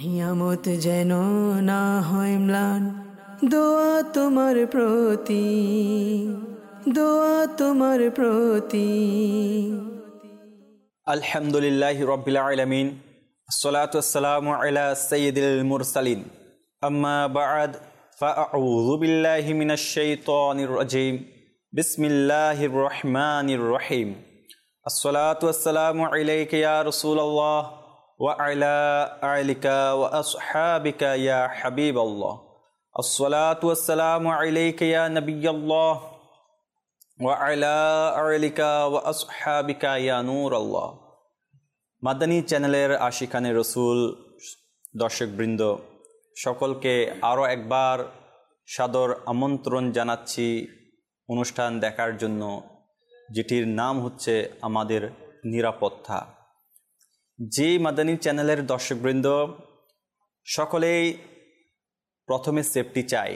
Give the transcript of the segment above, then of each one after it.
হিয়ামত যেন না হয় ম্লান, দোয়া তোমার প্রতি, দোয়া তোমার প্রতি। আলহামদুলিল্লাহি রাব্বিল আলামিন, আসসালাতু ওয়াসসালামু আলা সাইয়্যিদিল মুরসালিন, আম্মা বা'দ, ফাআউযু বিল্লাহি মিনাশ শাইতানির রাজীম, বিসমিল্লাহির রহমানির রহিম। আসসালাতু ওয়াসসালামু আলাইকা ইয়া রাসূলুল্লাহ ওয়া আলা আলিকা ওয়া আসহাবিকা ইয়া হাবিবাল্লাহ। আসসালাতু ওয়াসসালামু আলাইকা ইয়া নাবিয়াল্লাহ ওয়া আলা আলিকা ওয়া আসহাবিকা ইয়া নূরাল্লাহ। মাদানী চ্যানেলের আশিকানে রসুল দর্শকবৃন্দ সকলকে আরও একবার সাদর আমন্ত্রণ জানাচ্ছি অনুষ্ঠান দেখার জন্য, যেটির নাম হচ্ছে আমাদের নিরাপত্তা। যে মাদানী চ্যানেলের দর্শকবৃন্দ সকলেই প্রথমে সেফটি চাই,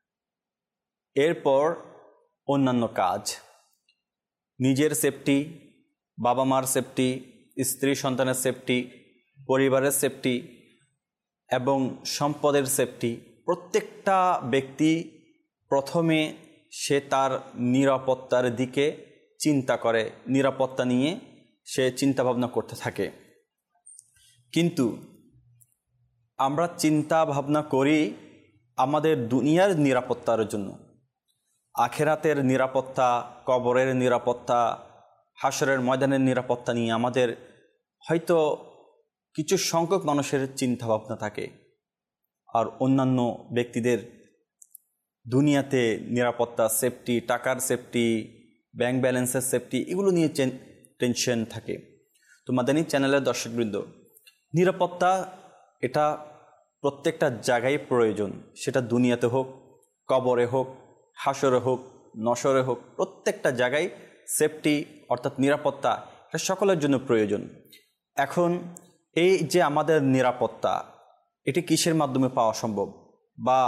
এরপর অন্যান্য কাজ, নিজের সেফটি, বাবা মার সেফটি, স্ত্রী সন্তানের সেফটি, পরিবারের সেফটি এবং সম্পদের সেফটি। প্রত্যেকটা ব্যক্তি প্রথমে সে তার নিরাপত্তার দিকে চিন্তা করে, নিরাপত্তা নিয়ে সে চিন্তা ভাবনা করতে থাকে। কিন্তু আমরা চিন্তা ভাবনা করি আমাদের দুনিয়ার নিরাপত্তার জন্য, আখেরাতের নিরাপত্তা, কবরের নিরাপত্তা, হাসরের ময়দানের নিরাপত্তা নিয়ে আমাদের হয়তো কিছু সংখ্যক মানুষের চিন্তা ভাবনা থাকে, আর অন্যান্য ব্যক্তিদের দুনিয়াতে নিরাপত্তা, সেফটি, টাকার সেফটি, ব্যাংক ব্যালেন্সের সেফটি, এগুলো নিয়ে টেনশন থাকে। তো মাদানী চ্যানেলের দর্শকবৃন্দ, নিরাপত্তা এটা প্রত্যেকটা জায়গায় প্রয়োজন, সেটা দুনিয়াতে হোক, কবরে হোক, হাসরে হোক, নশরে হোক, প্রত্যেকটা জায়গায় সেফটি অর্থাৎ নিরাপত্তা এটা সকলের জন্য প্রয়োজন। এখন এই যে আমাদের নিরাপত্তা, এটি কিসের মাধ্যমে পাওয়া সম্ভব, বা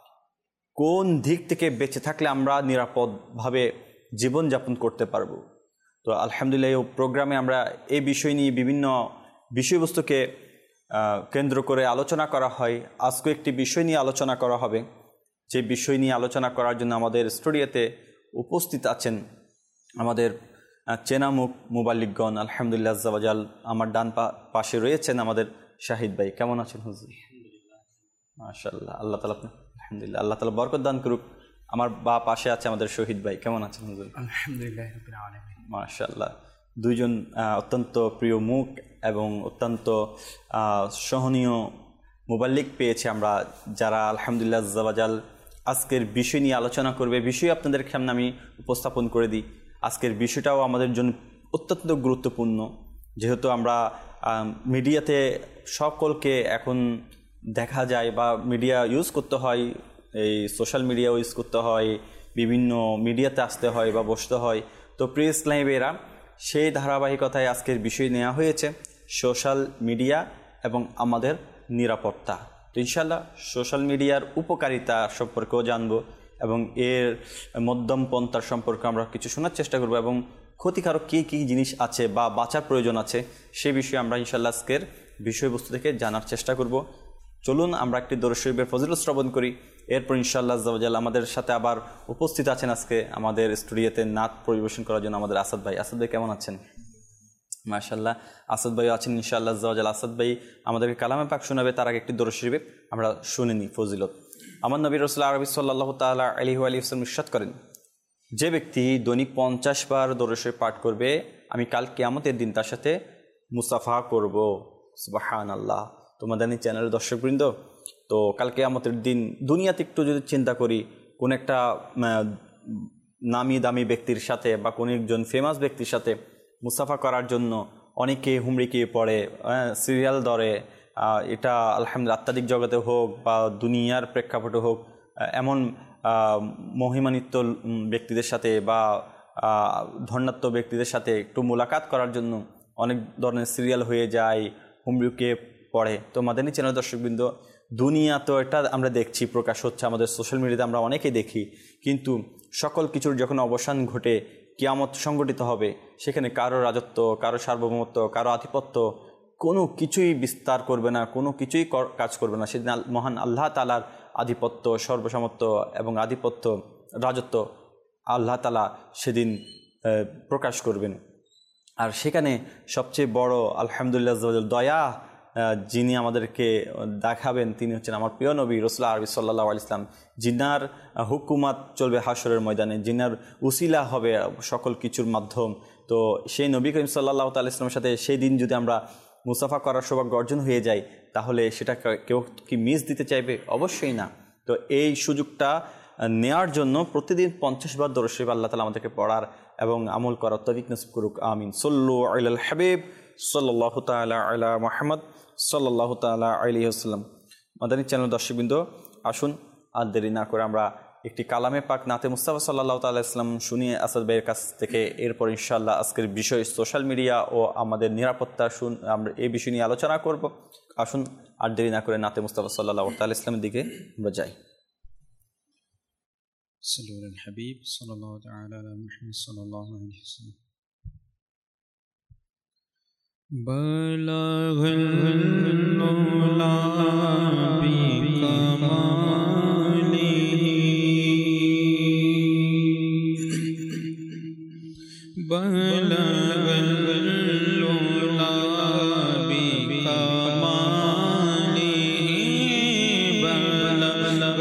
কোন দিক থেকে বেঁচে থাকলে আমরা নিরাপদভাবে জীবনযাপন করতে পারবো? তো আলহামদুলিল্লাহ এই প্রোগ্রামে আমরা এই বিষয় নিয়ে বিভিন্ন বিষয়বস্তুকে কেন্দ্র করে আলোচনা করা হয়। আজকে একটি বিষয় নিয়ে আলোচনা করা হবে, যে বিষয় নিয়ে আলোচনা করার জন্য আমাদের স্টুডিওতে উপস্থিত আছেন আমাদের চেনামুখ মুবাল্লিগগণ। আলহামদুলিল্লাহ আজ্জা ওয়াজাল আমার ডান পাশে রয়েছেন আমাদের শাহিদ ভাই। কেমন আছেন হুজুর? মাশাআল্লাহ, আল্লাহ তাআলা আলহামদুলিল্লাহ, আল্লাহ তাআলা বরকত দান করুক। আমার বা পাশে আছে আমাদের শহীদ ভাই। কেমন আছেন হুজুর? আলহামদুলিল্লাহ রাব্বিল আলামিন। মাশাআল্লাহ, দুইজন অত্যন্ত প্রিয় মুখ এবং অত্যন্ত সহনীয় মুবাল্লিগ পেয়েছে আমরা, যারা আলহামদুলিল্লাহ আজ্জা ওয়াজাল আজকের বিষয় নিয়ে আলোচনা করবে। বিষয় আপনাদের সামনে আমি উপস্থাপন করে দিই। আজকের বিষয়টাও আমাদের জন্য অত্যন্ত গুরুত্বপূর্ণ, যেহেতু আমরা মিডিয়াতে সকলকে এখন দেখা যায় বা মিডিয়া ইউজ করতে হয়, এই সোশ্যাল মিডিয়া ইউজ করতে হয়, বিভিন্ন মিডিয়াতে আসতে হয় বা বসতে হয়। তো প্রেস লাইভেরা সেই ধারাবাহিকতায় আজকের বিষয় নেওয়া হয়েছে সোশ্যাল মিডিয়া এবং আমাদের নিরাপত্তা। তো ইনশাআল্লাহ সোশ্যাল মিডিয়ার উপকারিতা সম্পর্কেও জানবো এবং এর মধ্যম পন্থার সম্পর্কে আমরা কিছু শোনার চেষ্টা করব, এবং ক্ষতিকারক কী কী জিনিস আছে বা বাঁচার প্রয়োজন আছে সে বিষয়ে আমরা ইনশাআল্লাহ আজকের বিষয়বস্তু থেকে জানার চেষ্টা করব। চলুন আমরা একটি দরুদ শরীফের ফজিলত শ্রবণ করি, এরপর ইনশাআল্লাহ আজ্জা ওয়াজাল আমাদের সাথে আবার উপস্থিত আছেন আজকে আমাদের স্টুডিওতে নাত পরিবেশন করার জন্য আমাদের আসাদ ভাই। আসাদ ভাই কেমন আছেন? মাশাআল্লাহ, আসাদ ভাই আছেন ইনশাআল্লাহ আজ্জা ওয়াজাল। আসাদ ভাই আমাদেরকে কালামে পাক শোনাবে, তার আগে একটি দরুদ শরীফ আমরা শুনে নিই ফজিলত। আমার নবী রাসূল আরবি সাল্লাল্লাহু তাআলা আলাইহি ওয়া সাল্লাম ইরশাদ করেন, যে ব্যক্তি দৈনিক 50 বার দরুদ শরীফ পাঠ করবে, আমি কাল কিয়ামতের দিন তার সাথে মুসাফা করব। সুবহানাল্লাহ। তো মাদানী চ্যানেলের দর্শকবৃন্দ, তো কাল কিয়ামতের দিন দুনিয়াতে একটু যদি চিন্তা করি, কোন একটা নামি দামি ব্যক্তির সাথে বা কোন একজন ফেমাস ব্যক্তির সাথে মুসাফা করার জন্য অনেকে হুমড়িকে পড়ে, সিরিয়াল ধরে। এটা আলহামদুলিল্লাহ আত্মাদিক জগতে হোক বা দুনিয়ার প্রেক্ষাপটে হোক, এমন মহিমান্বিত ব্যক্তিদের সাথে বা ধন্যাত্ম ব্যক্তিদের সাথে একটু মোলাকাত করার জন্য অনেক ধরনের সিরিয়াল হয়ে যায়, হুমড়িকে পড়ে। তো মাদানী চ্যানেল দর্শকবৃন্দ, দুনিয়া তো এটা আমরা দেখছি, প্রকাশ হচ্ছে আমাদের সোশ্যাল মিডিয়াতে, আমরা অনেকেই দেখি। কিন্তু সকল কিছুর যখন অবসান ঘটে, কিয়ামত সংগঠিত হবে, সেখানে কারো রাজত্ব, কারো সার্বভৌমত্ব, কারো আধিপত্য কোনো কিছুই বিস্তার করবে না, কোনো কিছুই কাজ করবে না। সেদিন মহান আল্লাহ তাআলার আধিপত্য, সর্বসমত্ব এবং আধিপত্য, রাজত্ব আল্লাহ তাআলা সেদিন প্রকাশ করবেন। আর সেখানে সবচেয়ে বড় আলহামদুলিল্লাহ দয়া যিনি আমাদেরকে দেখাবেন তিনি হচ্ছেন আমার প্রিয় নবী রাসূল আরবি সাল্লাল্লাহু আলাইহি ওয়াসাল্লাম, জিনার হুকুমাত চলবে হাশরের ময়দানে, জিনার উসিলা হবে সকল কিছুর মাধ্যম। তো সেই নবী করিম সাল্লাল্লাহু আলাইহি ওয়াসাল্লামের সাথে সেই দিন যদি আমরা মুসাফা করার সৌভাগ্য অর্জন হয়ে যায়, তাহলে সেটা কেউ কি মিস দিতে চাইবে? অবশ্যই না। তো এই সুযোগটা নেওয়ার জন্য প্রতিদিন 50 বার দরুদ শরীফ আল্লাহ তাআলা আমাদেরকে পড়ার এবং আমল করার তৌফিক নসিব করুক, আমিন। সল্লু আলাল হাবিব সাল্লাল্লাহু তাআলা আলা মুহাম্মদ সাল্লাল্লাহু তাআলা আলাইহি ওয়াসাল্লাম। মাদানী চ্যানেল দর্শকবৃন্দ, আসুন আর দেরি না করে আমরা একটি কালামে পাক নাতে মুস্তাফা সাল্লাল্লাহু তাআলা আলাইহি ওয়াসাল্লাম শুনিয়ে আসাদ ভাইয়ের কাছ থেকে, এরপর ইনশাআল্লাহ আজকের বিষয় সোশ্যাল মিডিয়া ও আমাদের নিরাপত্তা আমরা এই বিষয় নিয়ে আলোচনা করব। আসুন আর দেরি না করে নাতে মুস্তাফা সাল্লাল্লাহু তাআলা আলাইহি ওয়াসাল্লামের দিকে আমরা যাই। صلوا على الحبيب صلى الله تعالى على محمد صلى الله عليه وسلم. بلغ العلا بكماله بلغ العلا بكماله بلغ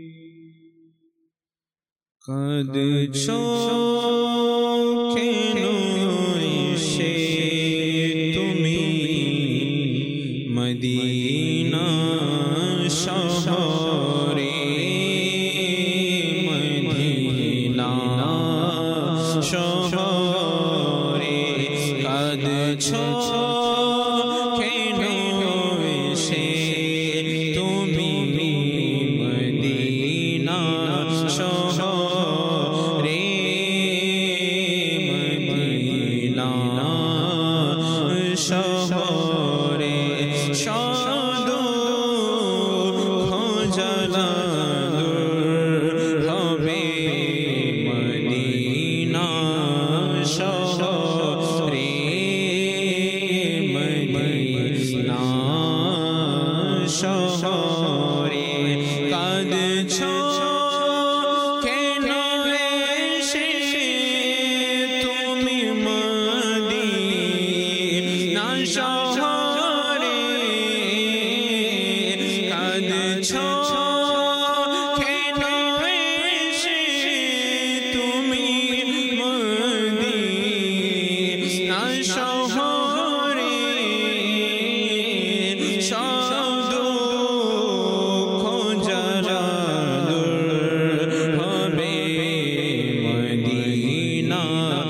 قد شوق কাঁদছো কেন এসে তুমি মদিনা শহরে মদিনা শহরে দুঃখ জ্বালা দূর হবে মদিনা শহরে মদিনা শহরে কাঁদছো কেন এসে তুমি মদিনা শহরে কাঁদছো কেন এসে তুমি মদিনা শহরে সব দুঃখ জ্বালা দূর হবে মদিনা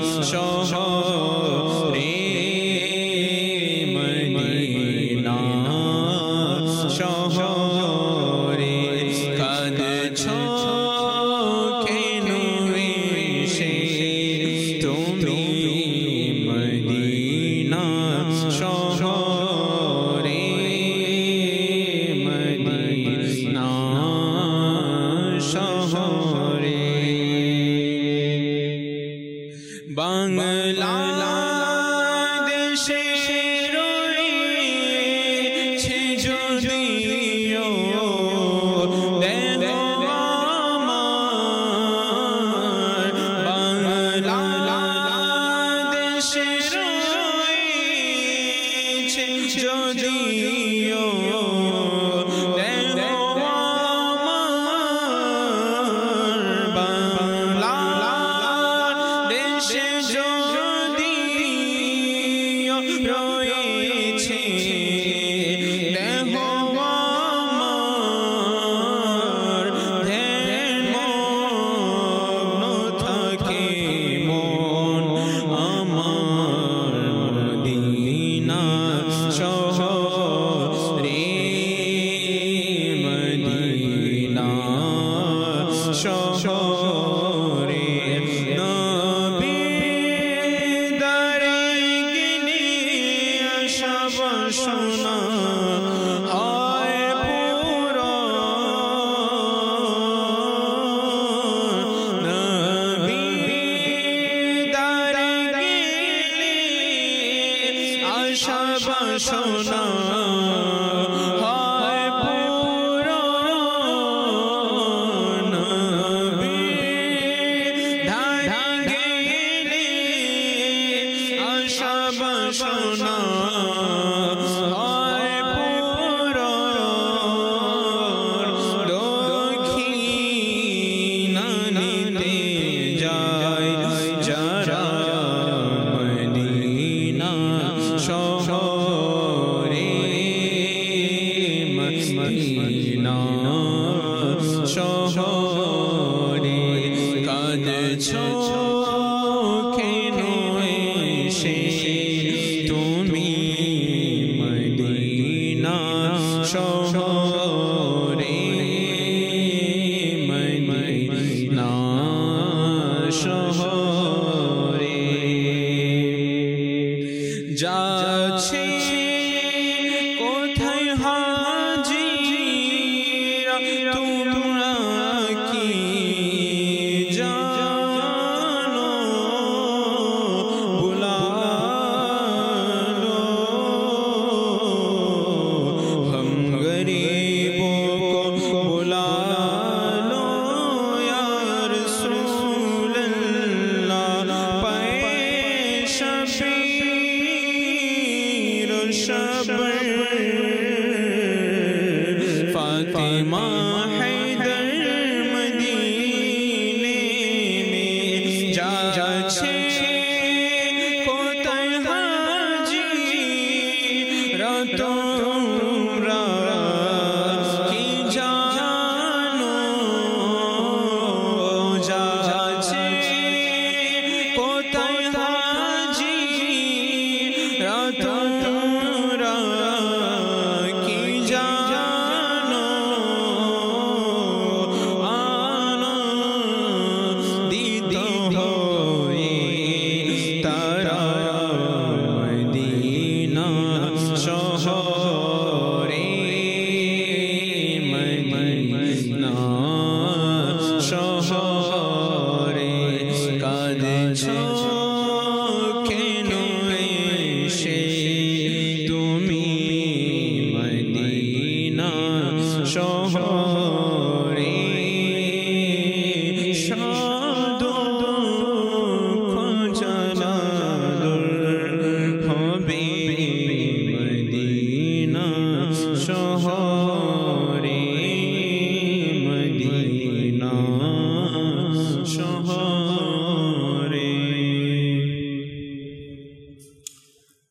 শহরে মদিনা শহরে কাঁদছো কেন এসে তুমি মদিনা শহরে মদিনা শহরে বাংলাদেশে রয়েছে যদিও দেহ আমার বাংলাদেশে রয়েছে যদিও দেহ আমার বাংলাদেশে যদিও রয়েছে দেহ আমার ধ্যান মগ্ন থাকে মন আমার মদিনা শহরে মদিনা শহরে নবীর দারে গেলে আশা বাসনা হয় পূরণ নবীর দারে গেলে আশা বাসনা হয় পূরণ নবীর ধারে গেলে আশা বাসনা হয় পূরণ দক্ষিণা নিতে যায় যারা মদিনা শহরে মদিনা শহরে কাঁদছো কেন এসে তুমি মদিনা শহরে মদিনা শহরে যাচ্ছে কোথায় হাজিরা তোমরা কি জানো বুলালো হম গরিবों को बुलालो या रसूल अल्लाह पाए शबीर शबर फातिमा हैदर मदीने में जाছে কোথায় হাজিরা তোমরা কি জানো যাচ্ছে কোথায় হাজিরা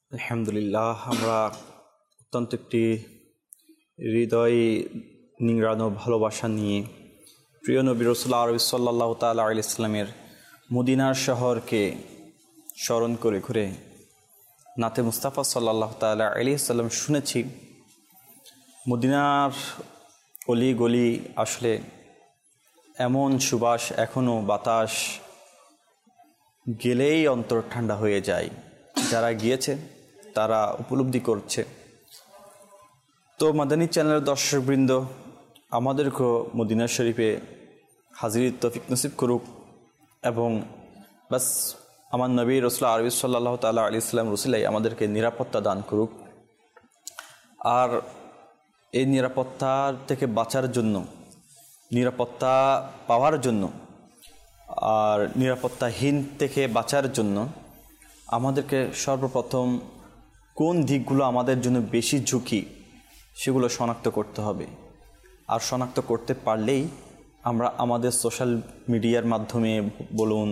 আলহামদুলিল্লাহ, আমরা অত্যন্ত একটি হৃদয় নিংড়ানো ভালোবাসা নিয়ে প্রিয় নবী রাসূলুল্লাহ আরবি সাল্লাল্লাহু তাআলা আলাইহি ইসলামের মদিনার শহরকে স্মরণ করে ঘুরে নাতে মুস্তাফা সাল্লাল্লাহু তাআলা আলাইহি সাল্লাম শুনেছি মদিনার অলি গলি আসলে এমন সুবাস, এখনও বাতাস গেলেই অন্তর ঠান্ডা হয়ে যায়। যারা গিয়েছে তারা উপলব্ধি করছে। তো মাদানী চ্যানেলের দর্শকবৃন্দ, আমাদেরকেও মদিনা শরীফে হাজির তৌফিক নসিব করুক এবং বাস আমার নবী রাসূলুল্লাহ আরবি সাল্লাল্লাহু তাআলা আলাইহি সাল্লাম রসুলাই আমাদেরকে নিরাপত্তা দান করুক। আর এই নিরাপত্তার থেকে বাঁচার জন্য, নিরাপত্তা পাওয়ার জন্য আর নিরাপত্তাহীন থেকে বাঁচার জন্য আমাদেরকে সর্বপ্রথম কোন দিকগুলো আমাদের জন্য বেশি ঝুঁকি সেগুলো শনাক্ত করতে হবে। আর শনাক্ত করতে পারলেই আমরা আমাদের সোশ্যাল মিডিয়ার মাধ্যমে বলুন,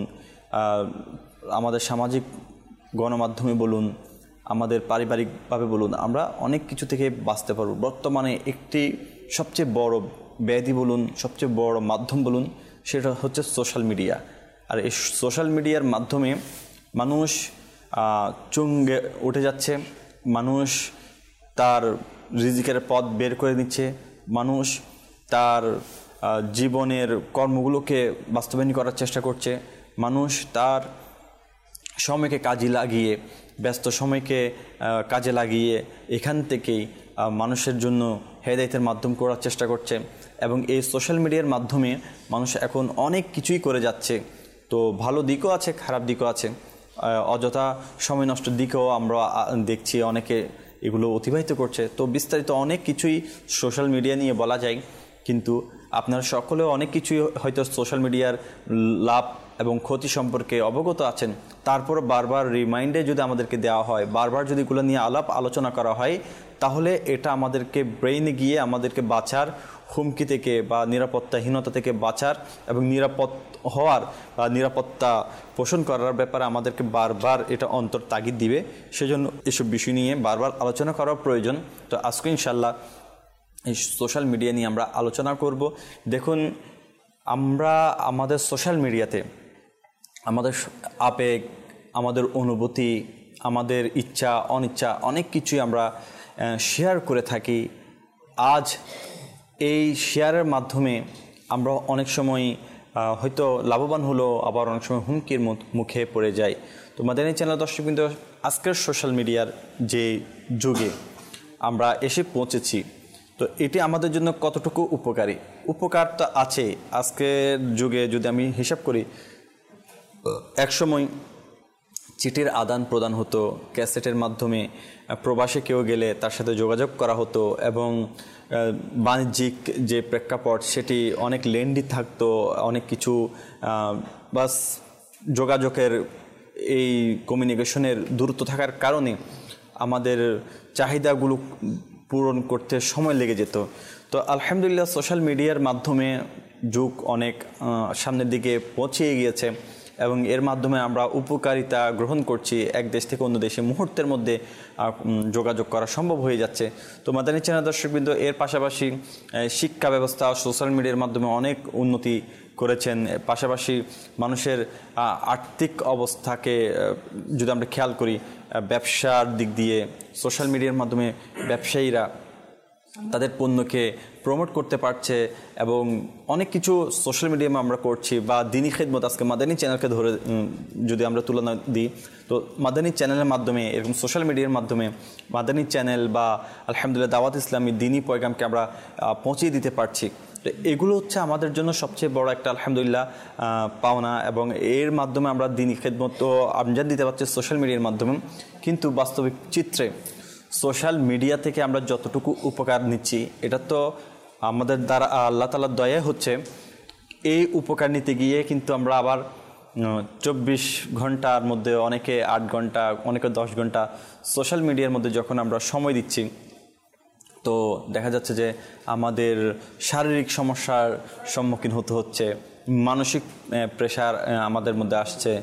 আমাদের সামাজিক গণমাধ্যমে বলুন, আমাদের পারিবারিকভাবে বলুন, আমরা অনেক কিছু থেকে বাঁচতে পারব। বর্তমানে একটি সবচেয়ে বড় ব্যাধি বলুন, সবচেয়ে বড় মাধ্যম বলুন, সেটা হচ্ছে সোশ্যাল মিডিয়া। আর এই সোশ্যাল মিডিয়ার মাধ্যমে মানুষ চুঙ্গে উঠে যাচ্ছে, মানুষ তার রিজিকের পথ বের করে নিচ্ছে, মানুষ তার জীবনের কর্মগুলোকে বাস্তবায়ন করার চেষ্টা করছে, মানুষ তার সময়কে কাজে লাগিয়ে, ব্যস্ত সময়কে কাজে লাগিয়ে এখান থেকেই মানুষের জন্য হেদায়েতের মাধ্যম করার চেষ্টা করছে। এবং এই সোশ্যাল মিডিয়ার মাধ্যমে মানুষ এখন অনেক কিছুই করে যাচ্ছে। তো ভালো দিকও আছে, খারাপ দিকও আছে। অযথা সময় নষ্টের দিকেও আমরা দেখছি অনেকে এগুলো অতিবাহিত করছে। তো বিস্তারিত অনেক কিছুই সোশ্যাল মিডিয়া নিয়ে বলা যায়, কিন্তু আপনারা সকলেও অনেক কিছুই হয়তো সোশ্যাল মিডিয়ার লাভ এবং ক্ষতি সম্পর্কে অবগত আছেন। তারপর বারবার রিমাইন্ডে যদি আমাদেরকে দেওয়া হয়, বারবার যদি এগুলো নিয়ে আলোচনা করা হয়, তাহলে এটা আমাদেরকে ব্রেইনে গিয়ে আমাদেরকে বাঁচার হুমকি থেকে বা নিরাপত্তাহীনতা থেকে বাঁচার এবং নিরাপদ হওয়ার বা নিরাপত্তা পোষণ করার ব্যাপারে আমাদেরকে বারবার এটা অন্তর তাগিদ দিবে। সেজন্য এসব বিষয় নিয়ে বারবার আলোচনা করা প্রয়োজন। তো আজকে ইনশাল্লাহ এই সোশ্যাল মিডিয়া নিয়ে আমরা আলোচনা করব। দেখুন, আমরা আমাদের সোশ্যাল মিডিয়াতে আমাদের আবেগ, আমাদের অনুভূতি, আমাদের ইচ্ছা অনিচ্ছা অনেক কিছুই আমরা শেয়ার করে থাকি। আজ এই শেয়ারের মাধ্যমে আমরা অনেক সময় হয়তো লাভবান হলো, আবার অনেক সময় হুমকির মুখে পড়ে যাই। তো মাদানী চ্যানেল দর্শকবৃন্দ, আজকের সোশ্যাল মিডিয়ার যে যুগে আমরা এসে পৌঁছেছি, তো এটি আমাদের জন্য কতটুকু উপকারী? উপকার তো আছে। আজকের যুগে যদি আমি হিসাব করি, একসময় চিঠির আদান প্রদান হতো, ক্যাসেটের মাধ্যমে প্রবাসে কেউ গেলে তার সাথে যোগাযোগ করা হতো এবং বাণিজ্যিক যে প্রেক্ষাপট সেটি অনেক লেন্দি থাকতো। অনেক কিছু বাস যোগাযোগের এই কমিউনিকেশনের দূরত্ব থাকার কারণে আমাদের চাহিদাগুলো পূরণ করতে সময় লেগে যেত। তো আলহামদুলিল্লাহ, সোশ্যাল মিডিয়ার মাধ্যমে যুগ অনেক সামনের দিকে পৌঁছে গিয়েছে এবং এর মাধ্যমে আমরা উপকারিতা গ্রহণ করছি। এক দেশ থেকে অন্য দেশে মুহূর্তের মধ্যে যোগাযোগ করা সম্ভব হয়ে যাচ্ছে। তো মাদানী চ্যানেল দর্শকবৃন্দ, এর পাশাপাশি শিক্ষা ব্যবস্থা সোশ্যাল মিডিয়ার মাধ্যমে অনেক উন্নতি করেছেন। পাশাপাশি মানুষের আর্থিক অবস্থাকে যদি আমরা খেয়াল করি, ব্যবসার দিক দিয়ে সোশ্যাল মিডিয়ার মাধ্যমে ব্যবসায়ীরা তাদের পণ্যকে প্রমোট করতে পারছে এবং অনেক কিছু সোশ্যাল মিডিয়ামে আমরা করছি। বা দিনী খেদমত, আজকে মাদানী চ্যানেলকে ধরে যদি আমরা তুলনা দিই, তো মাদানী চ্যানেলের মাধ্যমে এরকম সোশ্যাল মিডিয়ার মাধ্যমে মাদানী চ্যানেল বা আলহামদুলিল্লাহ দাওয়াত ইসলামী দিনী পয়গামকে আমরা পৌঁছিয়ে দিতে পারছি। তো এগুলো হচ্ছে আমাদের জন্য সবচেয়ে বড় একটা আলহামদুলিল্লাহ পাওনা এবং এর মাধ্যমে আমরা দিনী খেদমত আমজাদ দিতে পারছি সোশ্যাল মিডিয়ার মাধ্যমে। কিন্তু বাস্তবিক চিত্রে সোশ্যাল মিডিয়া থেকে আমরা যতটুকু উপকার নিচ্ছি, এটা তো আমাদের দ্বারা আল্লাহ তাআলার দয়া হচ্ছে। এই উপকার নিতে গিয়ে কিন্তু আমরা আবার 24 ঘন্টার মধ্যে, অনেকে 8 ঘন্টা, অনেকে 10 ঘন্টা সোশ্যাল মিডিয়ার মধ্যে যখন আমরা সময় দিচ্ছি, তো দেখা যাচ্ছে যে আমাদের শারীরিক সমস্যার সম্মুখীন হতে হচ্ছে, মানসিক প্রেশার আমাদের মধ্যে আসছে। তো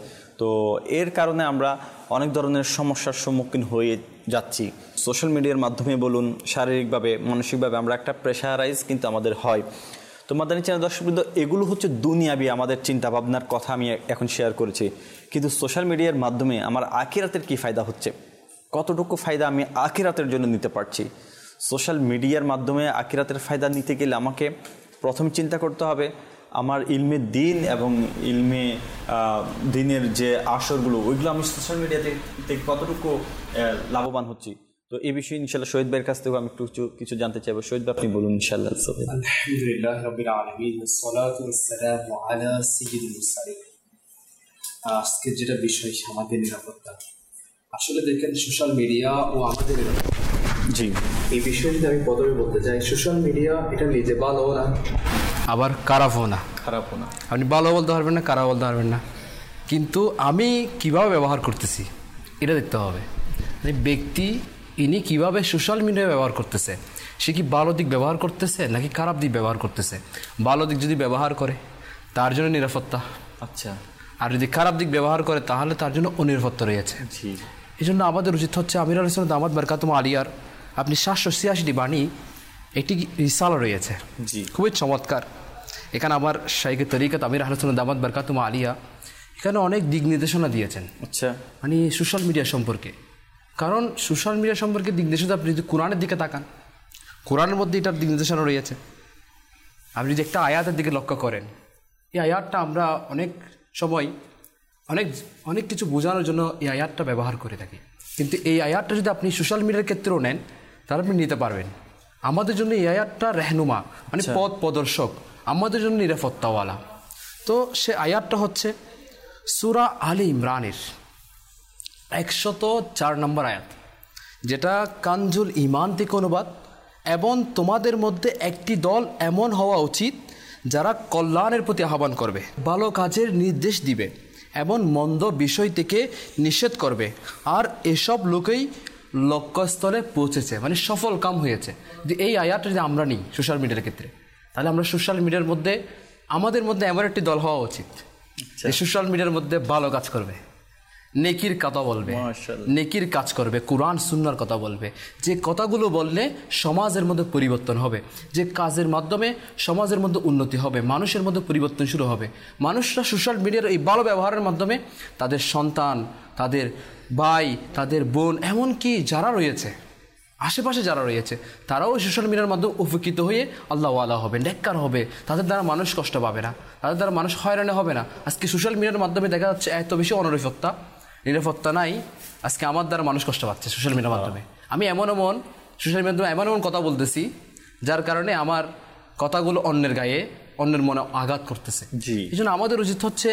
তো এর কারণে আমরা অনেক ধরনের সমস্যার সম্মুখীন হয়ে যাচ্ছি। সোশ্যাল মিডিয়ার মাধ্যমে বলুন, শারীরিকভাবে, মানসিকভাবে আমরা একটা প্রেশারাইজ কিন্তু আমাদের হয়। তো মাদানী চ্যানেল দর্শকবৃন্দ, এগুলো হচ্ছে দুনিয়াবি আমাদের চিন্তাভাবনার কথা আমি এখন শেয়ার করেছি, কিন্তু সোশ্যাল মিডিয়ার মাধ্যমে আমার আখিরাতের কি ফায়দা হচ্ছে, কতটুকু ফায়দা আমি আখিরাতের জন্য নিতে পারছি। সোশ্যাল মিডিয়ার মাধ্যমে আখিরাতের ফায়দা নিতে গেলে আমাকে প্রথমে চিন্তা করতে হবে আমার ইলমে দিন এবং ইলমে দিনের যে আসরগুলো, ওইগুলো আমি সোশ্যাল মিডিয়াতে কতটুকু লাভবান হচ্ছি। তো এই বিষয়ে ইনশাআল্লাহ শহীদ ভাইয়ের কাছ থেকে আমি একটু কিছু জানতে চাইবো। শহীদ ভাই, আপনি বলুন ইনশাআল্লাহ। আলহামদুলিল্লাহ রাব্বিল আলামিন, ওয়াসসালাতু ওয়াসসালামু আলা সাইয়্যিদিল মুরসালিন। আজকে যেটা বিষয় আমাদের নিরাপত্তা, আসলে দেখেন সোশ্যাল মিডিয়া ও আমাদের নিরাপত্তা, জি, এই বিষয়ে যদি আমি প্রথমে বলতে চাই, সোশ্যাল মিডিয়া এটা নিজে ভালো না, আবার খারাপও না। আপনি ভালো বলতে পারবেন না, খারাপ বলতে পারবেন না, কিন্তু আমি কিভাবে ব্যবহার করতেছি এটা দেখতে হবে। মানে ব্যক্তি ইনি কিভাবে সোশ্যাল মিডিয়া ব্যবহার করতেছে, সে কি ভালো দিক ব্যবহার করতেছে নাকি খারাপ দিক ব্যবহার করতেছে। ভালো দিক যদি ব্যবহার করে তার জন্য নিরাপত্তা, আচ্ছা, আর যদি খারাপ দিক ব্যবহার করে তাহলে তার জন্য অনিরাপত্তা রয়েছে। এই জন্য আমাদের উচিত হচ্ছে আমির আলাইহিস সালাম দামাত বারকাতুম আলিয়ার আপনি 786টি বাণী একটি রিসালা রয়েছে, খুবই চমৎকার। এখানে আমার শাইখে তরিকত আমির আলাইহিস সালাম দামাত বারকাতুম আলিয়া এখানে অনেক দিক নির্দেশনা দিয়েছেন, আচ্ছা, মানে সোশ্যাল মিডিয়া সম্পর্কে। কারণ সোশ্যাল মিডিয়া সম্পর্কে দিক নির্দেশনা আপনি যদি কোরআনের দিকে তাকান, কোরআনের মধ্যে এটার দিক নির্দেশনা রয়েছে। আপনি যদি একটা আয়াতের দিকে লক্ষ্য করেন, এই আয়াতটা আমরা অনেক সময় অনেক কিছু বোঝানোর জন্য এই আয়াতটা ব্যবহার করে থাকি, কিন্তু এই আয়াতটা যদি আপনি সোশ্যাল মিডিয়ার ক্ষেত্রেও নেন তাহলে আপনি নিতে পারবেন। আমাদের জন্য এই আয়াতটা রেহনুমা, মানে পথ প্রদর্শক, আমাদের জন্য নিরাপত্তাওয়ালা। তো সে আয়াতটা হচ্ছে সূরা আলী ইমরানের 104 নম্বর আয়াত, যেটা কানজুল ঈমান থেকে অনুবাদ। এবং তোমাদের মধ্যে একটি দল এমন হওয়া উচিত যারা কল্যাণের প্রতি আহ্বান করবে, ভালো কাজের নির্দেশ দিবে এবং মন্দ বিষয় থেকে নিষেধ করবে, আর এসব লোকেই লক্ষ্যস্থলে পৌঁছেছে, মানে সফল কাম হয়েছে। যে এই আয়াতটা যদি আমরা নিই সোশ্যাল মিডিয়ার ক্ষেত্রে, তাহলে আমরা সোশ্যাল মিডিয়ার মধ্যে আমাদের মধ্যে এমন একটি দল হওয়া উচিত যে সোশ্যাল মিডিয়ার মধ্যে ভালো কাজ করবে, নেকির কথা বলবে, নেকির কাজ করবে, কোরআন সুন্নাহর কথা বলবে, যে কথাগুলো বললে সমাজের মধ্যে পরিবর্তন হবে, যে কাজের মাধ্যমে সমাজের মধ্যে উন্নতি হবে, মানুষের মধ্যে পরিবর্তন শুরু হবে। মানুষরা সোশ্যাল মিডিয়ার এই ভালো ব্যবহারের মাধ্যমে তাদের সন্তান, তাদের ভাই, তাদের বোন, এমনকি যারা রয়েছে আশেপাশে যারা রয়েছে তারাও সোশ্যাল মিডিয়ার মাধ্যমে উপকৃত হয়ে আল্লাহওয়ালা হবে, নেককার হবে, তাদের দ্বারা মানুষ কষ্ট পাবে না, তাদের দ্বারা মানুষ হয়রানি হবে না। আজকে সোশ্যাল মিডিয়ার মাধ্যমে দেখা যাচ্ছে এত বেশি নিরাপত্তা নাই, আজকে আমার দ্বারা মানুষ কষ্ট পাচ্ছে সোশ্যাল মিডিয়ার মাধ্যমে। আমি সোশ্যাল মিডিয়ার মাধ্যমে এমন কথা বলতেছি যার কারণে আমার কথাগুলো অন্যের গায়ে, অন্যের মনে আঘাত করতেছে। এই জন্য আমাদের উচিত হচ্ছে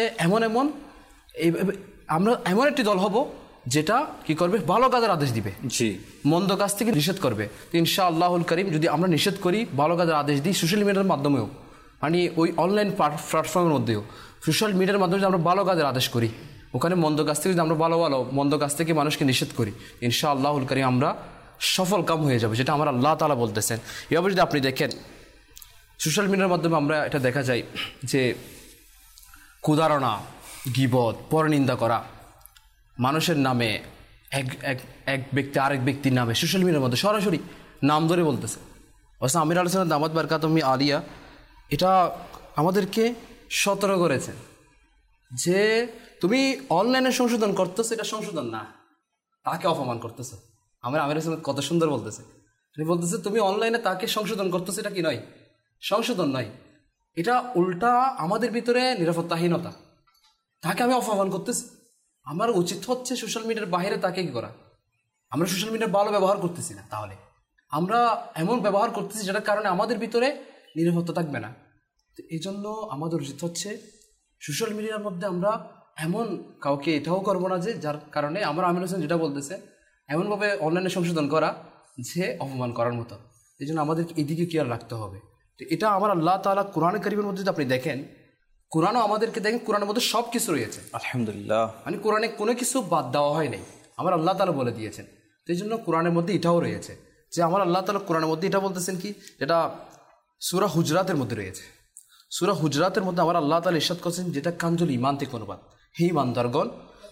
আমরা এমন একটি দল হব যেটা কি করবে, ভালো কাজের আদেশ দিবে, মন্দ কাজ থেকে নিষেধ করবে। ইনশাআল্লাহুল কারীম যদি আমরা নিষেধ করি, ভালো কাজের আদেশ দিই সোশ্যাল মিডিয়ার মাধ্যমেও, মানে ওই অনলাইন প্ল্যাটফর্মের মধ্যেও সোশ্যাল মিডিয়ার মাধ্যমে যদি আমরা ভালো কাজের আদেশ করি, ওখানে মন্দ কাজ থেকে যদি আমরা মন্দ কাজ থেকে মানুষকে নিষেধ করি, ইনশাআল্লাহুল কারীম আমরা সফল কাম হয়ে যাবে, যেটা আমার আল্লাহ তাআলা বলতেছেন। এভাবে যদি আপনি দেখেন সোশ্যাল মিডিয়ার মাধ্যমে আমরা এটা দেখা যায় যে কুদারণা, গীবত, পরনিন্দা করা, মানুষের নামে এক ব্যক্তি আরেক ব্যক্তির নামে সোশ্যাল মিডিয়ার মধ্যে সরাসরি নাম ধরে বলতেছে। অবশ্য আমির আলাইহিস সালাম দামাত বারকাতুম আলিয়া এটা আমাদেরকে সতর্ক করেছেন যে তুমি অনলাইনে সংশোধন করতেছো, এটা সংশোধন না, তাকে অপমান করতেছো। আমির আলাইহিস সালাম কত সুন্দর বলতেছে, তিনি বলতেছে তুমি অনলাইনে তাকে সংশোধন করতেছো, এটা কি নয়, সংশোধন নয়, এটা উল্টা আমাদের ভিতরে নিরাপত্তাহীনতা, তাকে আমি অপমান করতেছি। আমার উচিত হচ্ছে সোশ্যাল মিডিয়ার বাইরে তাকে কি করা, আমরা সোশ্যাল মিডিয়ার ভালো ব্যবহার করতেছি না, তাহলে আমরা এমন ব্যবহার করতেছি যেটার কারণে আমাদের ভিতরে নিরাপত্তা থাকবে না। তো এই জন্য আমাদের উচিত হচ্ছে সোশ্যাল মিডিয়ার মধ্যে আমরা এমন কাউকে এটাও করবো না যে যার কারণে আমার আমির হোসেন যেটা বলতেছে এমনভাবে অনলাইনে সংশোধন করা যে অপমান করার মতো। এই জন্য আমাদের এদিকে খেয়াল রাখতে হবে। তো এটা আমার আল্লাহ তাআলা কোরআন কারীমের মধ্যে যদি আপনি দেখেন, কোরআনও আমাদেরকে দেখেন, কোরআনের মধ্যে সব কিছু রয়েছে আলহামদুলিল্লাহ, মানে কোরআনে কোনো কিছু বাদ দেওয়া হয় নাই, আমার আল্লাহ তাআলা বলে দিয়েছেন। তো এই জন্য কোরআনের মধ্যে এটাও রয়েছে যে আমার আল্লাহ তাআলা কোরআনের মধ্যে এটা বলতেছেন কি, যেটা সূরা হুজরাতের মধ্যে রয়েছে। সূরা হুজরাতের মধ্যে আমার আল্লাহ তাআলা ইরশাদ করেছেন, যেটা কানজুল ঈমান থেকে অনুবাদ, হে ঈমানদারগণ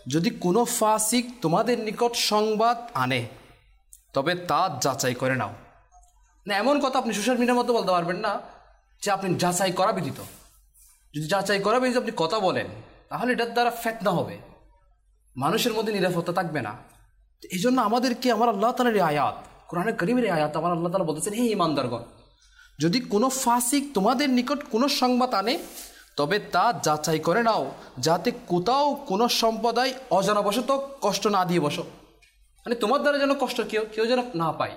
যদি কোনো ফাসিক তোমাদের নিকট সংবাদ আনে তবে তা যাচাই করে নাও। না, এমন কথা আপনি সোশ্যাল মিডিয়ার মধ্যে বলতে পারবেন না যে আপনি যাচাই করা ব্যতীত। যদি যাচাই করা ব্যতীত আপনি কথা বলেন তাহলে এটার দ্বারা ফিতনা হবে, মানুষের মধ্যে নিরাপত্তা থাকবে না। এই জন্য আমাদেরকে আমার আল্লাহ তাআলার আয়াত, কোরআনে কারীমের আয়াত, আমার আল্লাহ তাআলা বলতেছেন, হে ঈমানদারগণ, যদি কোনো ফাসিক তোমাদের নিকট কোনো সংবাদ আনে তবে তা যাচাই করে নাও, যাতে কোথাও কোনো সম্প্রদায় অজানাবশত কষ্ট না দিয়ে বসো, মানে তোমার দ্বারা যেন কষ্ট কেউ যেন না পায়।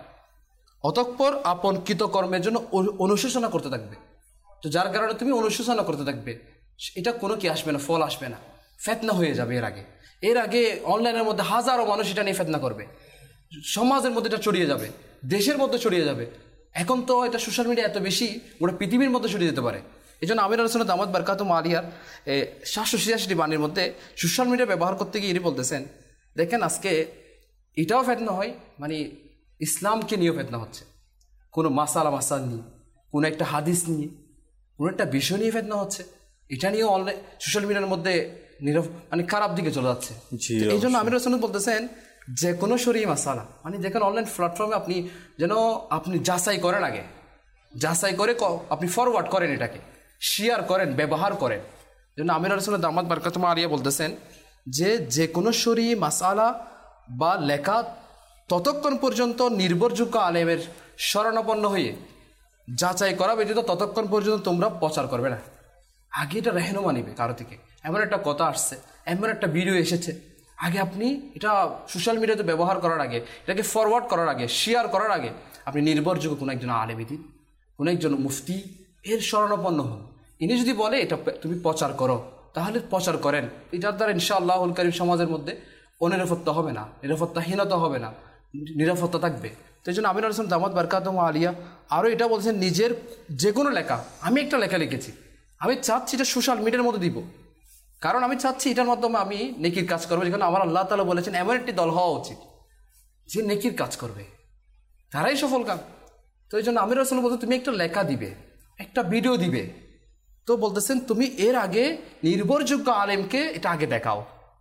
অতঃপর আপন কৃতকর্মের জন্য অনুশোচনা করতে থাকবে। তো যার কারণে তুমি অনুশোচনা করতে থাকবে, এটা কোনো কি আসবে না, ফল আসবে না, ফিতনা হয়ে যাবে। এর আগে অনলাইনের মধ্যে হাজারো মানুষ এটা নিয়ে ফিতনা করবে, সমাজের মধ্যে এটা ছড়িয়ে যাবে, দেশের মধ্যে ছড়িয়ে যাবে। এখন তো এটা সোশ্যাল মিডিয়া এত বেশি, ওটা পৃথিবীর মধ্যে ছড়িয়ে যেতে পারে। এই জন্য আমির আলোচনা দামাত বারকাতুহু আলিয়ার 786টি বাণীর মধ্যে সোশ্যাল মিডিয়া ব্যবহার করতে গিয়ে ইনি বলতেছেন, দেখেন আজকে এটাও ফিতনা হয়, মানে ইসলামকে নিয়েও ফিতনা হচ্ছে, কোনো মাসাল নিয়ে, কোনো একটা হাদিস নিয়ে, কোনো একটা বিষয় নিয়ে ফিতনা হচ্ছে, এটা নিয়েও অনলাইন সোশ্যাল মিডিয়ার মধ্যে মানে খারাপ দিকে চলে যাচ্ছে। এই জন্য আমির আলোচনা বলতেছেন যে কোনো শরীয়ী মাসালা, মানে যেখানে অনলাইন প্ল্যাটফর্মে আপনি যাচাই করেন, আগে যাচাই করে আপনি ফরওয়ার্ড করেন, এটাকে শেয়ার করেন, ব্যবহার করেন। জন্য আমির আলোচনা দামাত বারকাতুহু আলিয়া বলতেছেন যে কোনো শরীয়ী মাসালা বা লেখা ততক্ষণ পর্যন্ত নির্ভরযোগ্য আলেমের শরণাপন্ন হয়ে যাচাই করা ব্যতীত ততক্ষণ পর্যন্ত তোমরা প্রচার করবে না। আগে এটা রেহনুমা নিবে কারো থেকে, এমন একটা কথা আসছে, এমন একটা ভিডিও এসেছে, আগে আপনি এটা সোশ্যাল মিডিয়াতে ব্যবহার করার আগে, এটাকে ফরওয়ার্ড করার আগে, শেয়ার করার আগে আপনি নির্ভরযোগ্য কোনো একজন আলেমিদিন, কোনো একজন মুফতি এর শরণাপন্ন হন। ইনি যদি বলে এটা তুমি প্রচার করো, তাহলে প্রচার করেন। এটার দ্বারা ইনশাআল্লাহুল কারীম সমাজের মধ্যে অনিরাপত্তা হবে না, নিরাপত্তাহীনতা হবে না, নিরাপত্তা থাকবে। তো এই জন্য আমির আলোচনা দামাত বারকাতুহু আলিয়া আরও এটা বলছেন, নিজের যে কোনো লেখা, আমি একটা লেখা লিখেছি, আমি চাচ্ছি এটা সোশ্যাল মিডিয়ার মধ্যে দিব, কারণ আমি চাচ্ছি এটার মাধ্যমে আমি নেকির কাজ করবো। যেখানে আমার আল্লাহ তাআলা বলেছেন এমন একটি দল হওয়া উচিত যে নেকির কাজ করবে, তারাই সফল কাম। তো এই জন্য আমির রাসূল বলতে তুমি একটা লেখা দিবে, একটা ভিডিও দিবে, তো বলতেছেন তুমি এর আগে নির্ভরযোগ্য আলেমকে এটা আগে দেখাও।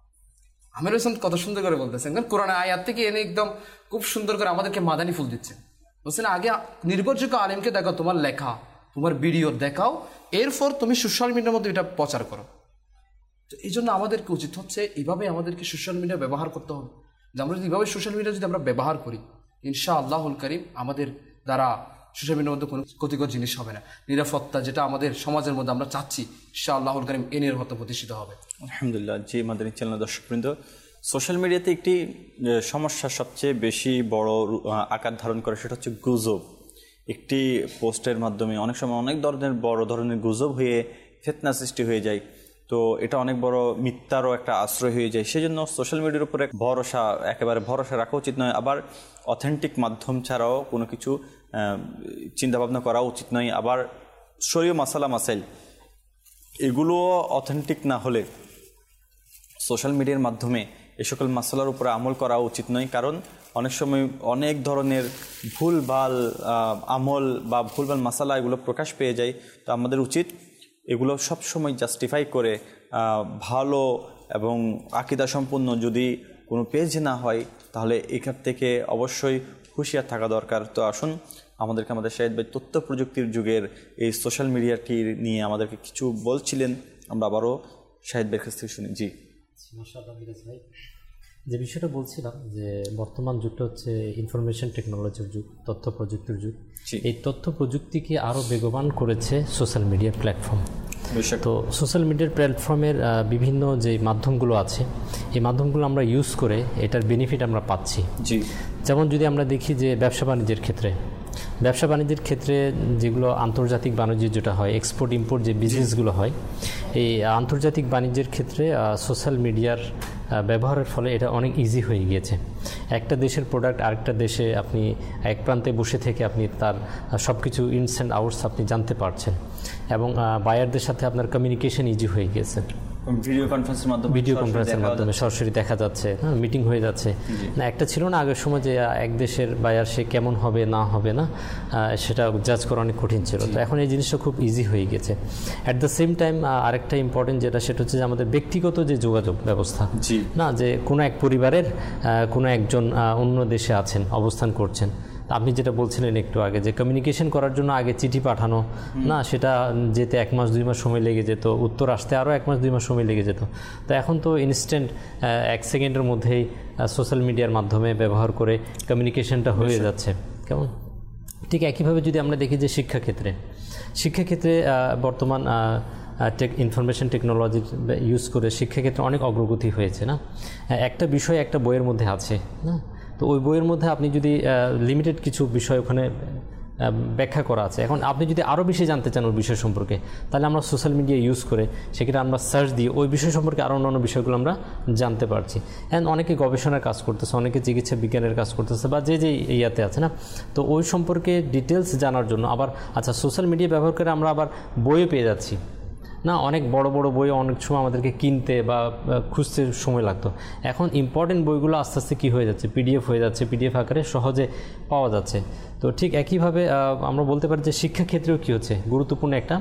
আমির রাসূল কত সুন্দর করে বলতেছেন, কারণ কোরআন আয়াত থেকে এনে একদম খুব সুন্দর করে আমাদেরকে মাদানি ফুল দিচ্ছেন। বলছেন আগে নির্ভরযোগ্য আলেমকে দেখাও, তোমার লেখা, তোমার ভিডিও দেখাও, এরপর তুমি সোশ্যাল মিডিয়ার মধ্যে এটা প্রচার করো। তো এই জন্য আমাদেরকে উচিত হচ্ছে এইভাবে আমাদেরকে সোশ্যাল মিডিয়া ব্যবহার করতে হবে। যে আমরা যদি এইভাবে সোশ্যাল মিডিয়া যদি আমরা ব্যবহার করি, ইনশাআল্লাহুল কারীম আমাদের দ্বারা সোশ্যাল মিডিয়ার মধ্যে কোনো ক্ষতিকর জিনিস হবে না। নিরাপত্তা যেটা আমাদের সমাজের মধ্যে আমরা চাচ্ছি, ইনশাআল্লাহুল কারীম এই নিরাপত্তা প্রতিষ্ঠিত হবে। আলহামদুলিল্লাহ। জি মাদানী চ্যানেল দর্শকবৃন্দ, সোশ্যাল মিডিয়াতে একটি সমস্যা সবচেয়ে বেশি বড় আকার ধারণ করে, সেটা হচ্ছে গুজব। একটি পোস্টের মাধ্যমে অনেক সময় অনেক ধরনের বড় ধরনের গুজব হয়ে ফিতনা সৃষ্টি হয়ে যায়। তো এটা অনেক বড় মিথ্যারও একটা আশ্রয় হয়ে যায়। সেজন্য সোশ্যাল মিডিয়ার উপরে একেবারে ভরসা রাখা উচিত নয়। আবার অথেন্টিক মাধ্যম ছাড়াও কোনো কিছু চিন্তাভাবনা করা উচিত নয়। আবার শরীয় মাসাইল এগুলোও অথেন্টিক না হলে সোশ্যাল মিডিয়ার মাধ্যমে এ সকল মাসালার উপরে আমল করা উচিত নয়। কারণ অনেক সময় অনেক ধরনের ভুলভাল আমল বা ভুলভাল মাসালা এগুলো প্রকাশ পেয়ে যায়। তো আমাদের উচিত এগুলো সবসময় জাস্টিফাই করে ভালো এবং আকীদা সম্পন্ন যদি কোনো পেজ না হয়, তাহলে এখান থেকে অবশ্যই হুঁশিয়ার থাকা দরকার। তো আসুন আমাদের শাহিদ ভাই তথ্য প্রযুক্তির যুগের এই সোশ্যাল মিডিয়াটি নিয়ে আমাদেরকে কিছু বলছিলেন, আমরা আবারও শাহিদ ভাইয়ের কাছ থেকে শুনি। জি মাশাআল্লাহ মিরাজ ভাই, যে বিষয়টা বলছিলাম যে বর্তমান যুগটা হচ্ছে ইনফরমেশন টেকনোলজির যুগ, তথ্য প্রযুক্তির যুগ। এই তথ্য প্রযুক্তিকে আরও বেগবান করেছে সোশ্যাল মিডিয়ার প্ল্যাটফর্ম। তো সোশ্যাল মিডিয়ার প্ল্যাটফর্মের বিভিন্ন যে মাধ্যমগুলো আছে, এই মাধ্যমগুলো আমরা ইউজ করে এটার বেনিফিট আমরা পাচ্ছি। যেমন যদি আমরা দেখি যে ব্যবসা বাণিজ্যের ক্ষেত্রে যেগুলো আন্তর্জাতিক বাণিজ্য যেটা হয়, এক্সপোর্ট ইম্পোর্ট যে বিজনেসগুলো হয়, এই আন্তর্জাতিক বাণিজ্যের ক্ষেত্রে সোশ্যাল মিডিয়ার ব্যবহারের ফলে এটা অনেক ইজি হয়ে গিয়েছে। একটা দেশের প্রোডাক্ট আরেকটা দেশে আপনি এক প্রান্তে বসে থেকে আপনি তার সব কিছু ইনস অ্যান্ড আউটস আপনি জানতে পারছেন, এবং বায়ারদের সাথে আপনার কমিউনিকেশন ইজি হয়ে গিয়েছে। ভিডিও কনফারেন্সের মাধ্যমে সরাসরি দেখা যাচ্ছে, হ্যাঁ, মিটিং হয়ে যাচ্ছে। না, একটা ছিল না আগের সময় যে এক দেশের বায়ার সে কেমন হবে না হবে না সেটা জাজ করা অনেক কঠিন ছিল। তো এখন এই জিনিসটা খুব ইজি হয়ে গেছে। অ্যাট দ্য সেম টাইম আরেকটা ইম্পর্টেন্ট যেটা, সেটা হচ্ছে যে আমাদের ব্যক্তিগত যে যোগাযোগ ব্যবস্থা, না, যে কোনো এক পরিবারের কোনো একজন অন্য দেশে আছেন, অবস্থান করছেন, আপনি যেটা বলছিলেন একটু আগে যে কমিউনিকেশন করার জন্য আগে চিঠি পাঠানো, না, সেটা যেতে 1 মাস 2 মাস সময় লেগে যেত, উত্তর আসতে আরও 1 মাস 2 মাস সময় লেগে যেত। তো এখন তো ইনস্ট্যান্ট 1 সেকেন্ডের মধ্যেই সোশ্যাল মিডিয়ার মাধ্যমে ব্যবহার করে কমিউনিকেশনটা হয়ে যাচ্ছে। কেমন? ঠিক একইভাবে যদি আমরা দেখি যে শিক্ষাক্ষেত্রে বর্তমান ইনফরমেশন টেকনোলজি ইউজ করে শিক্ষাক্ষেত্রে অনেক অগ্রগতি হয়েছে, না? একটা বিষয় একটা বইয়ের মধ্যে আছে, না, তো ওই বইয়ের মধ্যে আপনি যদি লিমিটেড কিছু বিষয় ওখানে ব্যাখ্যা করা আছে, এখন আপনি যদি আরও বেশি জানতে চান ওই বিষয় সম্পর্কে, তাহলে আমরা সোশ্যাল মিডিয়া ইউজ করে সেক্ষেত্রে আমরা সার্চ দিয়ে ওই বিষয় সম্পর্কে আরও অন্যান্য বিষয়গুলো আমরা জানতে পারছি। অ্যান্ড অনেকে গবেষণার কাজ করতেছে, অনেকে চিকিৎসা বিজ্ঞানের কাজ করতেছে, বা যে ইয়াতে আছে, না, তো ওই সম্পর্কে ডিটেলস জানার জন্য আবার সোশ্যাল মিডিয়া ব্যবহার করে আমরা আবার বইও পেয়ে যাচ্ছি, না, অনেক বড় বড় বই অনেক সময় আমাদেরকে কিনতে বা খুঁজতে সময় লাগতো। এখন ইম্পর্টেন্ট বইগুলো আস্তে আস্তে কী হয়ে যাচ্ছে, পিডিএফ হয়ে যাচ্ছে, পিডিএফ আকারে সহজে পাওয়া যাচ্ছে। তো ঠিক একইভাবে আমরা বলতে পারি যে শিক্ষাক্ষেত্রেও কী হচ্ছে, গুরুত্বপূর্ণ একটা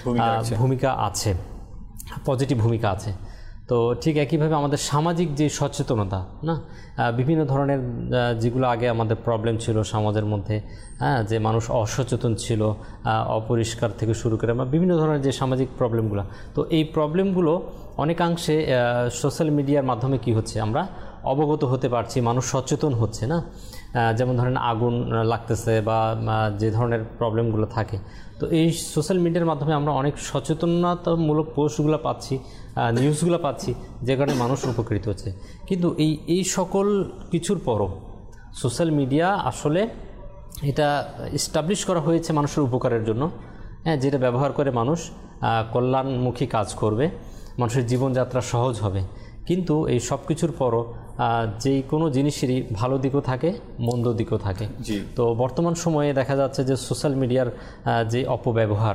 ভূমিকা আছে, পজিটিভ ভূমিকা আছে। তো ঠিক একইভাবে আমাদের সামাজিক যে সচেতনতা, না, বিভিন্ন ধরনের যেগুলো আগে আমাদের প্রবলেম ছিল সমাজের মধ্যে, হ্যাঁ, যে মানুষ অসচেতন ছিল, অপরিষ্কার থেকে শুরু করে বিভিন্ন ধরনের যে সামাজিক প্রবলেমগুলো, তো এই প্রবলেমগুলো অনেকাংশে সোশ্যাল মিডিয়ার মাধ্যমে কি হচ্ছে, আমরা অবগত হতে পারছি, মানুষ সচেতন হচ্ছে, না? যেমন ধরেন আগুন লাগতেছে বা যে ধরনের প্রবলেমগুলো থাকে, তো এই সোশ্যাল মিডিয়ার মাধ্যমে আমরা অনেক সচেতনতামূলক পোস্টগুলো পাচ্ছি, নিউজগুলো পাচ্ছি, যে কারণে মানুষ উপকৃত হচ্ছে। কিন্তু এই সকল কিছুর পরও সোশ্যাল মিডিয়া আসলে এটা এস্টাবলিশ করা হয়েছে মানুষের উপকারের জন্য, হ্যাঁ, যেটা ব্যবহার করে মানুষ কল্যাণমুখী কাজ করবে, মানুষের জীবনযাত্রা সহজ হবে। কিন্তু এই সব কিছুর পরও যে কোনো জিনিসেরই ভালো দিকও থাকে, মন্দ দিকও থাকে। তো বর্তমান সময়ে দেখা যাচ্ছে যে সোশ্যাল মিডিয়ার যে অপব্যবহার,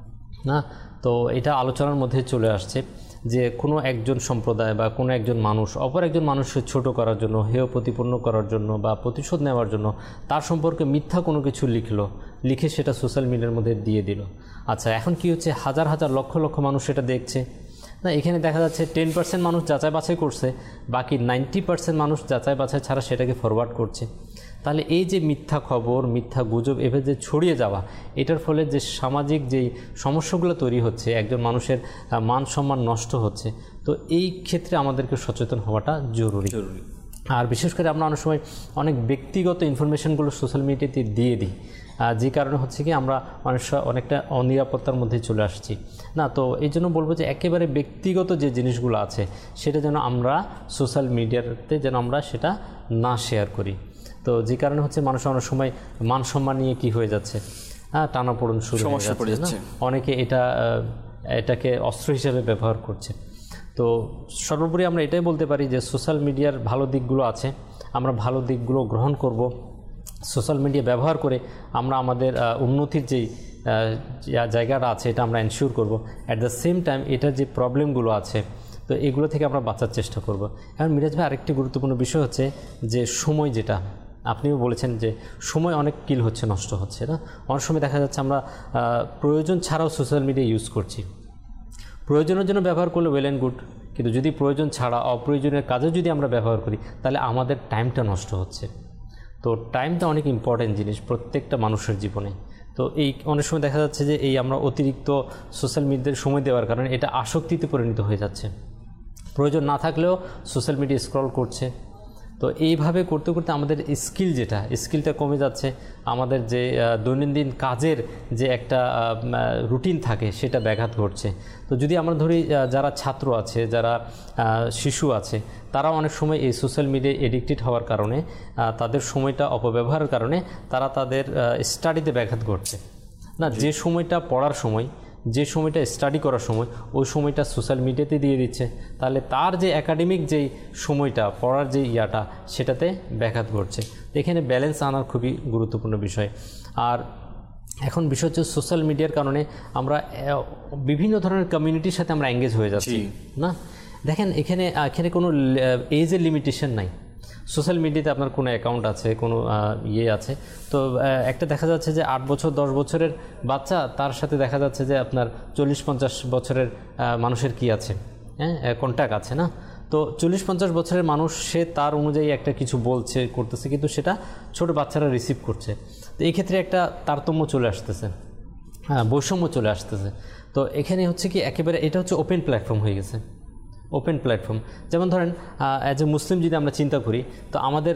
না, তো এটা আলোচনার মধ্যে চলে আসছে যে কোনো একজন সম্প্রদায় বা কোনো একজন মানুষ অপর একজন মানুষকে ছোট করার জন্য, হেয় প্রতিপন্ন করার জন্য বা প্রতিশোধ নেওয়ার জন্য তার সম্পর্কে মিথ্যা কোনো কিছু লিখে সেটা সোশ্যাল মিডিয়ার মধ্যে দিয়ে দিল। আচ্ছা, এখন কি হচ্ছে, হাজার হাজার লক্ষ লক্ষ মানুষ সেটা দেখছে, না, এখানে দেখা যাচ্ছে 10% মানুষ যাচাই বাছাই করছে, বাকি 90% মানুষ যাচাই বাছাই ছাড়া সেটাকে ফরওয়ার্ড করছে। তাহলে এই যে মিথ্যা খবর, মিথ্যা গুজব এভাবে যে ছড়িয়ে যাওয়া, এটার ফলে যে সামাজিক যেই সমস্যাগুলো তৈরি হচ্ছে, একজন মানুষের মান সম্মান নষ্ট হচ্ছে, তো এই ক্ষেত্রে আমাদেরকে সচেতন হওয়াটা জরুরি। আর বিশেষ করে আমরা অনেক সময় অনেক ব্যক্তিগত ইনফরমেশনগুলো সোশ্যাল মিডিয়াতে দিয়ে দিই, যে কারণে হচ্ছে কি আমরা অনেকটা অনিরাপত্তার মধ্যে চলে আসছি, না। তো এই জন্য বলবো যে একেবারে ব্যক্তিগত যে জিনিসগুলো আছে সেটা যেন আমরা সোশ্যাল মিডিয়াতে যেন আমরা সেটা না শেয়ার করি। তো যে কারণে হচ্ছে মানুষ অনেক সময় মান সম্মান নিয়ে কী হয়ে যাচ্ছে, টানাপোড়েন শুরু হয়ে যাচ্ছে, অনেকে এটাকে অস্ত্র হিসেবে ব্যবহার করছে। তো সর্বোপরি আমরা এটাই বলতে পারি যে সোশ্যাল মিডিয়ার ভালো দিকগুলো আছে, আমরা ভালো দিকগুলো গ্রহণ করব, সোশ্যাল মিডিয়া ব্যবহার করে আমরা আমাদের উন্নতির যেই জায়গাটা আছে এটা আমরা এনশিওর করব। অ্যাট দ্য সেম টাইম এটার যে প্রবলেমগুলো আছে তো এগুলো থেকে আমরা বাঁচার চেষ্টা করব। এখন মিরাজ ভাই আরেকটি গুরুত্বপূর্ণ বিষয় হচ্ছে যে সময়, যেটা আপনিও বলেছেন যে সময় অনেক কিল হচ্ছে, নষ্ট হচ্ছে, না? অনেক সময় দেখা যাচ্ছে আমরা প্রয়োজন ছাড়াও সোশ্যাল মিডিয়া ইউজ করছি। প্রয়োজনের জন্য ব্যবহার করলে ওয়েল অ্যান্ড গুড, কিন্তু যদি প্রয়োজন ছাড়া অপ্রয়োজনীয় কাজে যদি আমরা ব্যবহার করি তাহলে আমাদের টাইমটা নষ্ট হচ্ছে। তো টাইমটা অনেক ইম্পর্টেন্ট জিনিস প্রত্যেকটা মানুষের জীবনে। তো এই অনেক সময় দেখা যাচ্ছে যে এই আমরা অতিরিক্ত সোশ্যাল মিডিয়ায় সময় দেওয়ার কারণে এটা আসক্তিতে পরিণত হয়ে যাচ্ছে, প্রয়োজন না থাকলেও সোশ্যাল মিডিয়া স্ক্রল করছে। তো এইভাবে করতে করতে আমাদের স্কিলটা কমে যাচ্ছে, আমাদের যে দৈনন্দিন কাজের যে একটা রুটিন থাকে সেটা ব্যাঘাত ঘটছে। তো যদি আমরা ধরি যারা ছাত্র আছে, যারা শিশু আছে, তারা অনেক সময় এই সোশ্যাল মিডিয়ায় এডিক্টেড হওয়ার কারণে, তাদের সময়টা অপব্যবহারের কারণে তারা তাদের স্টাডিতে ব্যাঘাত ঘটছে, না? যে সময়টা পড়ার সময়, যে সময়টা স্টাডি করার সময়, ওই সময়টা সোশ্যাল মিডিয়াতে দিয়ে দিচ্ছে, তাহলে তার যে একাডেমিক যেই সময়টা, পড়ার যে সেটাতে ব্যাঘাত ঘটছে। এখানে ব্যালেন্স আনার খুবই গুরুত্বপূর্ণ বিষয়। আর এখন বিষয় হচ্ছে সোশ্যাল মিডিয়ার কারণে আমরা বিভিন্ন ধরনের কমিউনিটির সাথে আমরা এঙ্গেজ হয়ে যাচ্ছি না। দেখেন এখানে কোনো এজের লিমিটেশন নাই। সোশ্যাল মিডিয়াতে আপনার কোনো অ্যাকাউন্ট আছে, কোনো আছে, তো একটা দেখা যাচ্ছে যে 8 বছর 10 বছরের বাচ্চা, তার সাথে দেখা যাচ্ছে যে আপনার 40-50 বছরের মানুষের কি আছে, হ্যাঁ, কন্ট্যাক্ট আছে না। তো 40-50 বছরের মানুষ সে তার অনুযায়ী একটা কিছু বলছে করতেছে, কিন্তু সেটা ছোট বাচ্চারা রিসিভ করছে। তো এই ক্ষেত্রে একটা তারতম্য চলে আসতেছে, হ্যাঁ, বৈষম্য চলে আসতেছে। তো এখানে হচ্ছে কি একেবারে এটা হচ্ছে ওপেন প্ল্যাটফর্ম হয়ে গেছে, ওপেন প্ল্যাটফর্ম। যেমন ধরেন অ্যাজ এ মুসলিম যদি আমরা চিন্তা করি, তো আমাদের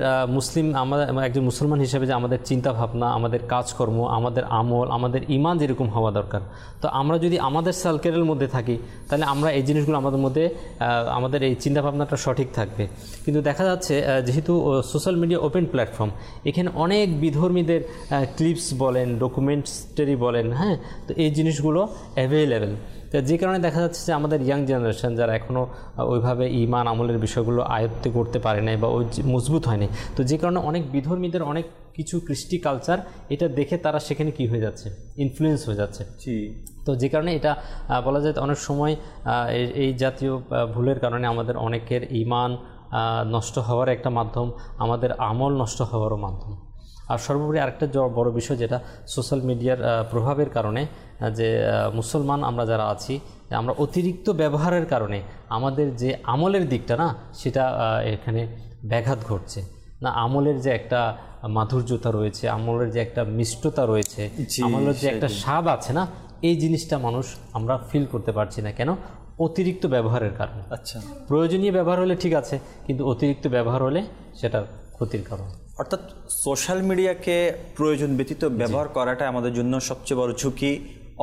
একজন মুসলমান হিসেবে যে আমাদের চিন্তা ভাবনা, আমাদের কাজকর্ম, আমাদের আমল, আমাদের ঈমান যেরকম হওয়া দরকার, তো আমরা যদি আমাদের সার্কেলের মধ্যে থাকি, তাহলে আমরা এই জিনিসগুলো আমাদের মধ্যে আমাদের এই চিন্তা ভাবনাটা সঠিক থাকবে। কিন্তু দেখা যাচ্ছে যেহেতু সোশ্যাল মিডিয়া ওপেন প্ল্যাটফর্ম, এখানে অনেক বিধর্মীদের ক্লিপস বলেন, ডকুমেন্টারি বলেন, হ্যাঁ, তো এই জিনিসগুলো অ্যাভেলেবেল। তো যে কারণে দেখা যাচ্ছে যে আমাদের ইয়াং জেনারেশন যারা এখনও ওইভাবে ঈমান আমলের বিষয়গুলো আয়ত্তে করতে পারে নাই বা ওই মজবুত হয়নি, তো যে কারণে অনেক বিধর্মীদের অনেক কিছু কৃষ্টি কালচার এটা দেখে তারা সেখানে কি হয়ে যাচ্ছে, ইনফ্লুয়েন্স হয়ে যাচ্ছে। তো যে কারণে এটা বলা যায় অনেক সময় এই জাতীয় ভুলের কারণে আমাদের অনেকের ঈমান নষ্ট হওয়ার একটা মাধ্যম, আমাদের আমল নষ্ট হওয়ারও মাধ্যম। আর সর্বোপরি আরেকটা বড় বিষয় যেটা সোশ্যাল মিডিয়ার প্রভাবের কারণে, যে মুসলমান আমরা যারা আছি, আমরা অতিরিক্ত ব্যবহারের কারণে আমাদের যে আমলের দিকটা না, সেটা এখানে ব্যাঘাত ঘটছে না। আমলের যে একটা মাধুর্যতা রয়েছে, আমলের যে একটা মিষ্টতা রয়েছে, আমলের যে একটা স্বাদ আছে না, এই জিনিসটা মানুষ আমরা ফিল করতে পারছি না। কেন? অতিরিক্ত ব্যবহারের কারণে। আচ্ছা, প্রয়োজনীয় ব্যবহার হলে ঠিক আছে, কিন্তু অতিরিক্ত ব্যবহার হলে সেটা ক্ষতির কারণ। অর্থাৎ সোশ্যাল মিডিয়াকে প্রয়োজন ব্যতীত ব্যবহার করাটা আমাদের জন্য সবচেয়ে বড় ঝুঁকি,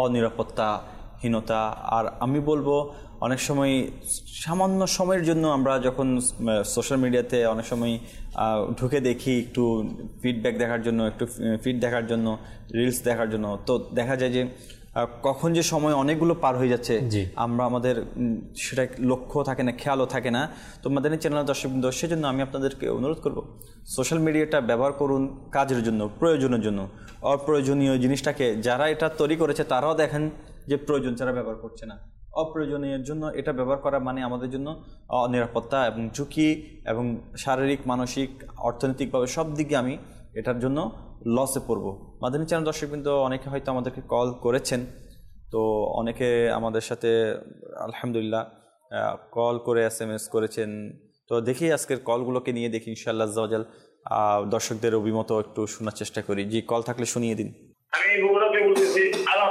অনিরাপত্তাহীনতা। আর আমি বলবো অনেক সময় সামান্য সময়ের জন্য আমরা যখন সোশ্যাল মিডিয়াতে অনেক সময় ঢুকে দেখি একটু ফিডব্যাক দেখার জন্য, একটু ফিড দেখার জন্য, রিলস দেখার জন্য, তো দেখা যায় যে কখন যে সময় অনেকগুলো পার হয়ে যাচ্ছে আমরা আমাদের সেটা লক্ষ্য থাকে না, খেয়ালও থাকে না। তো মাদানী চ্যানেল দর্শকবৃন্দ, সেজন্য আমি আপনাদেরকে অনুরোধ করব, সোশ্যাল মিডিয়াটা ব্যবহার করুন কাজের জন্য, প্রয়োজনের জন্য। অপ্রয়োজনীয় জিনিসটাকে যারা এটা তৈরি করেছে তারাও দেখেন যে প্রয়োজন ছাড়া ব্যবহার করছে না। অপ্রয়োজনীয় জন্য এটা ব্যবহার করা মানে আমাদের জন্য অনিরাপত্তা এবং ঝুঁকি, এবং শারীরিক, মানসিক, অর্থনৈতিকভাবে সব দিকে আমি এটার জন্য লসে পড়বো। মাদানী চ্যানেল দর্শকবৃন্দ অনেকে হয়তো আমাদেরকে কল করেছেন, তো অনেকে আমাদের সাথে আলহামদুলিল্লাহ কল করে SMS করেছেন। তো দেখি আজকের কলগুলোকে নিয়ে দেখি ইনশাআল্লাহ আজ্জাওয়াজাল দর্শকদের অভিমত একটু শোনার চেষ্টা করি। জি, কল থাকলে শুনিয়ে দিন। আমি বগুড়াতে বলতেছি,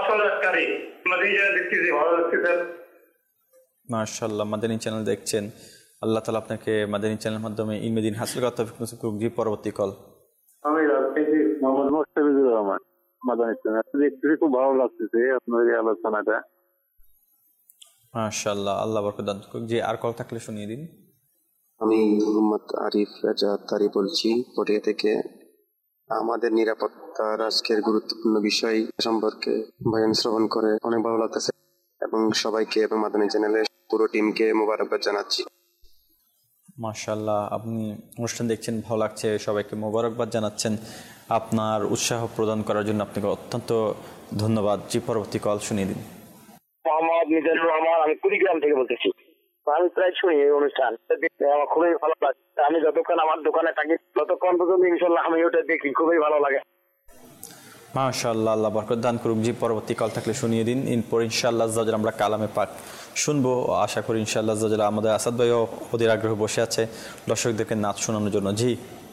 মাশাআল্লাহ, মাদানী চ্যানেল দেখছেন, আল্লাহ তাআলা আপনাকে মাদানী চ্যানেলের মাধ্যমে ইলমে দ্বীন হাসিল করার তৌফিক নসিব করুক। জি, পরবর্তী কল। আমি রাজশাহী মোহাম্মদ মোস্তাফিজুর রহমান, মাদানী চ্যানেল দেখতে খুব ভালো লাগতেছে আপনার এই আলোচনাটা। মাশাআল্লাহ, আল্লাহ বরকত দান করুক। জি, আর কল থাকলে শুনিয়ে দিন। আমি মোহাম্মদ আরিফ রাজা তারি বলছি পটিয়া থেকে। আমাদের নিরাপত্তার আজকের গুরুত্বপূর্ণ বিষয় সম্পর্কে বয়ান শ্রবণ করে অনেক ভালো লাগতেছে, এবং সবাইকে এবং মাদানী চ্যানেলের পুরো টিমকে মোবারকবাদ জানাচ্ছি। মাশাআল্লাহ, আপনি অনুষ্ঠান দেখছেন, ভালো লাগছে, সবাইকে মোবারকবাদ জানাচ্ছেন। আপনার উৎসাহ প্রদান করার জন্য আপনাকে অত্যন্ত ধন্যবাদ। জি, পরবর্তী কল শুনিয়ে দিন। মোহাম্মদ মিজানুর রহমান, আমি কুড়িগ্রাম থেকে বলতেছি। আমি প্রায় শুনি এই অনুষ্ঠান, আমার খুবই ভালো লাগে। আমি যতক্ষণ আমার দোকানে থাকি ততক্ষণ পর্যন্ত ইনশাল্লাহ আমি ওটা দেখি, খুবই ভালো লাগে। মাশাআল্লাহ, আল্লাহ বরকত দান করুক। জি, পরবর্তী কল থাকলে শুনিয়ে দিন। এরপর ইনশাআল্লাহ আজ্জাওয়াজাল আমরা কালামে পাক শুনবো। আশা করি ইনশাআল্লাহ আজ্জাওয়াজাল আমাদের আসাদ ভাইও অধীর আগ্রহ বসে আছে দর্শকদেরকে নাচ শোনানোর জন্য। জি,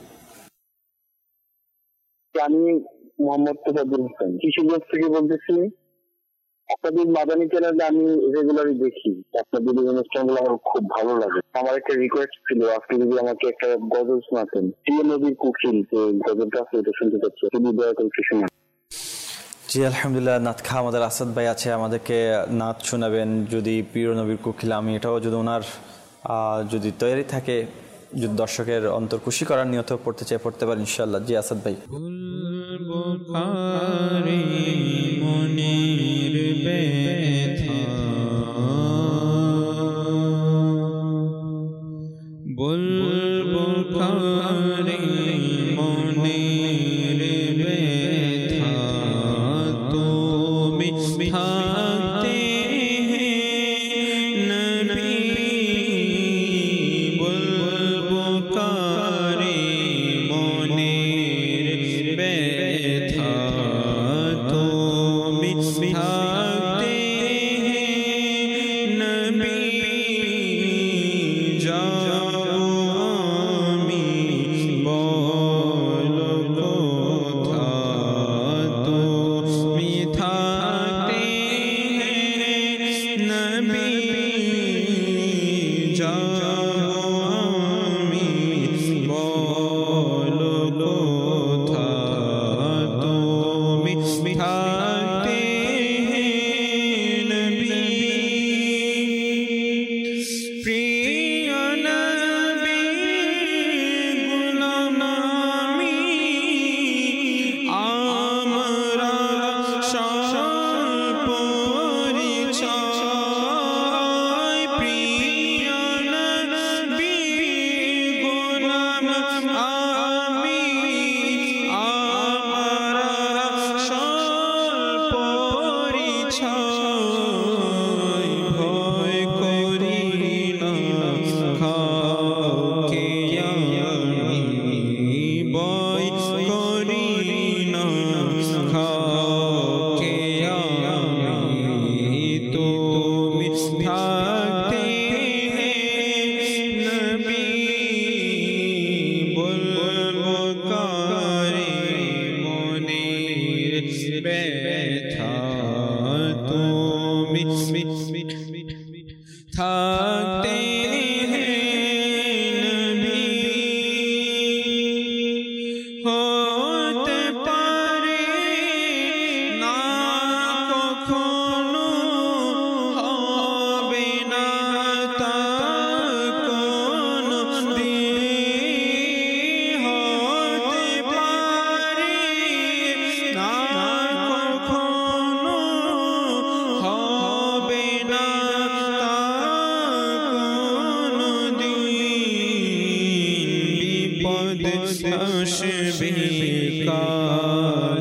আমি মোহাম্মদ তোফাজ্জল হোসেন কিশোরগঞ্জ থেকে বলতেছি। আপনাদের মাদানী চ্যানেলে আমি রেগুলারই দেখি, আপনাদের অনুষ্ঠানগুলো আমার খুব ভালো লাগে। আমার একটা রিকোয়েস্ট ছিল, আজকে যদি আমাকে একটা গজল শোনাতেন, প্রিয় নবীর কুকিল, যে গজলটা আছে ওটা শুনতে চাচ্ছি, যদি দয়া করে একটু শোনান। জি, আলহামদুলিল্লাহ, নাত খা আমাদের আসাদ ভাই আছে, আমাদেরকে নাচ শোনাবেন যদি প্রিয় নবীর কুকিল। আমি এটাও যদি ওনার যদি তৈরি থাকে, যদি দর্শকের অন্তর খুশি করার নিয়ত পড়তে চাই, পড়তে পারেন ইনশাআল্লাহ। জি, আসাদ ভাই।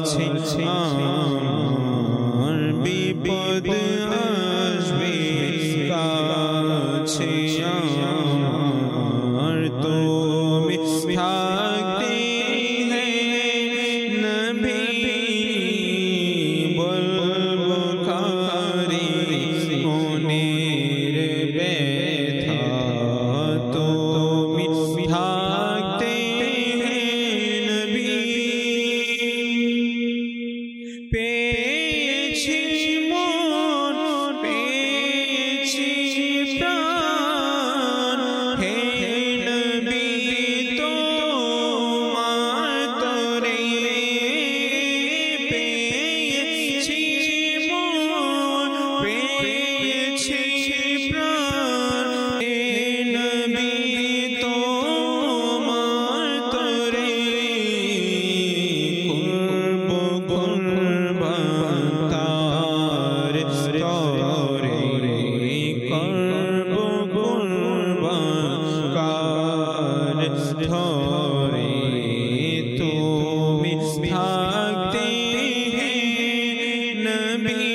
আমার বিপদ আসবে কাছে আমার তুমি থাকতে নবী বলবো কারে মনের ব্যথা তুমি থাকতে নবী পেয়েছি মন পেয়েছি প্রাণ হে নবী তোমার তরে পেয়েছি মন পেয়েছি প্রাণ হে নবী তোমার তরে করব কুরবান তার তরে করব কুরবান কার ধরে তুমি থাকতে নবী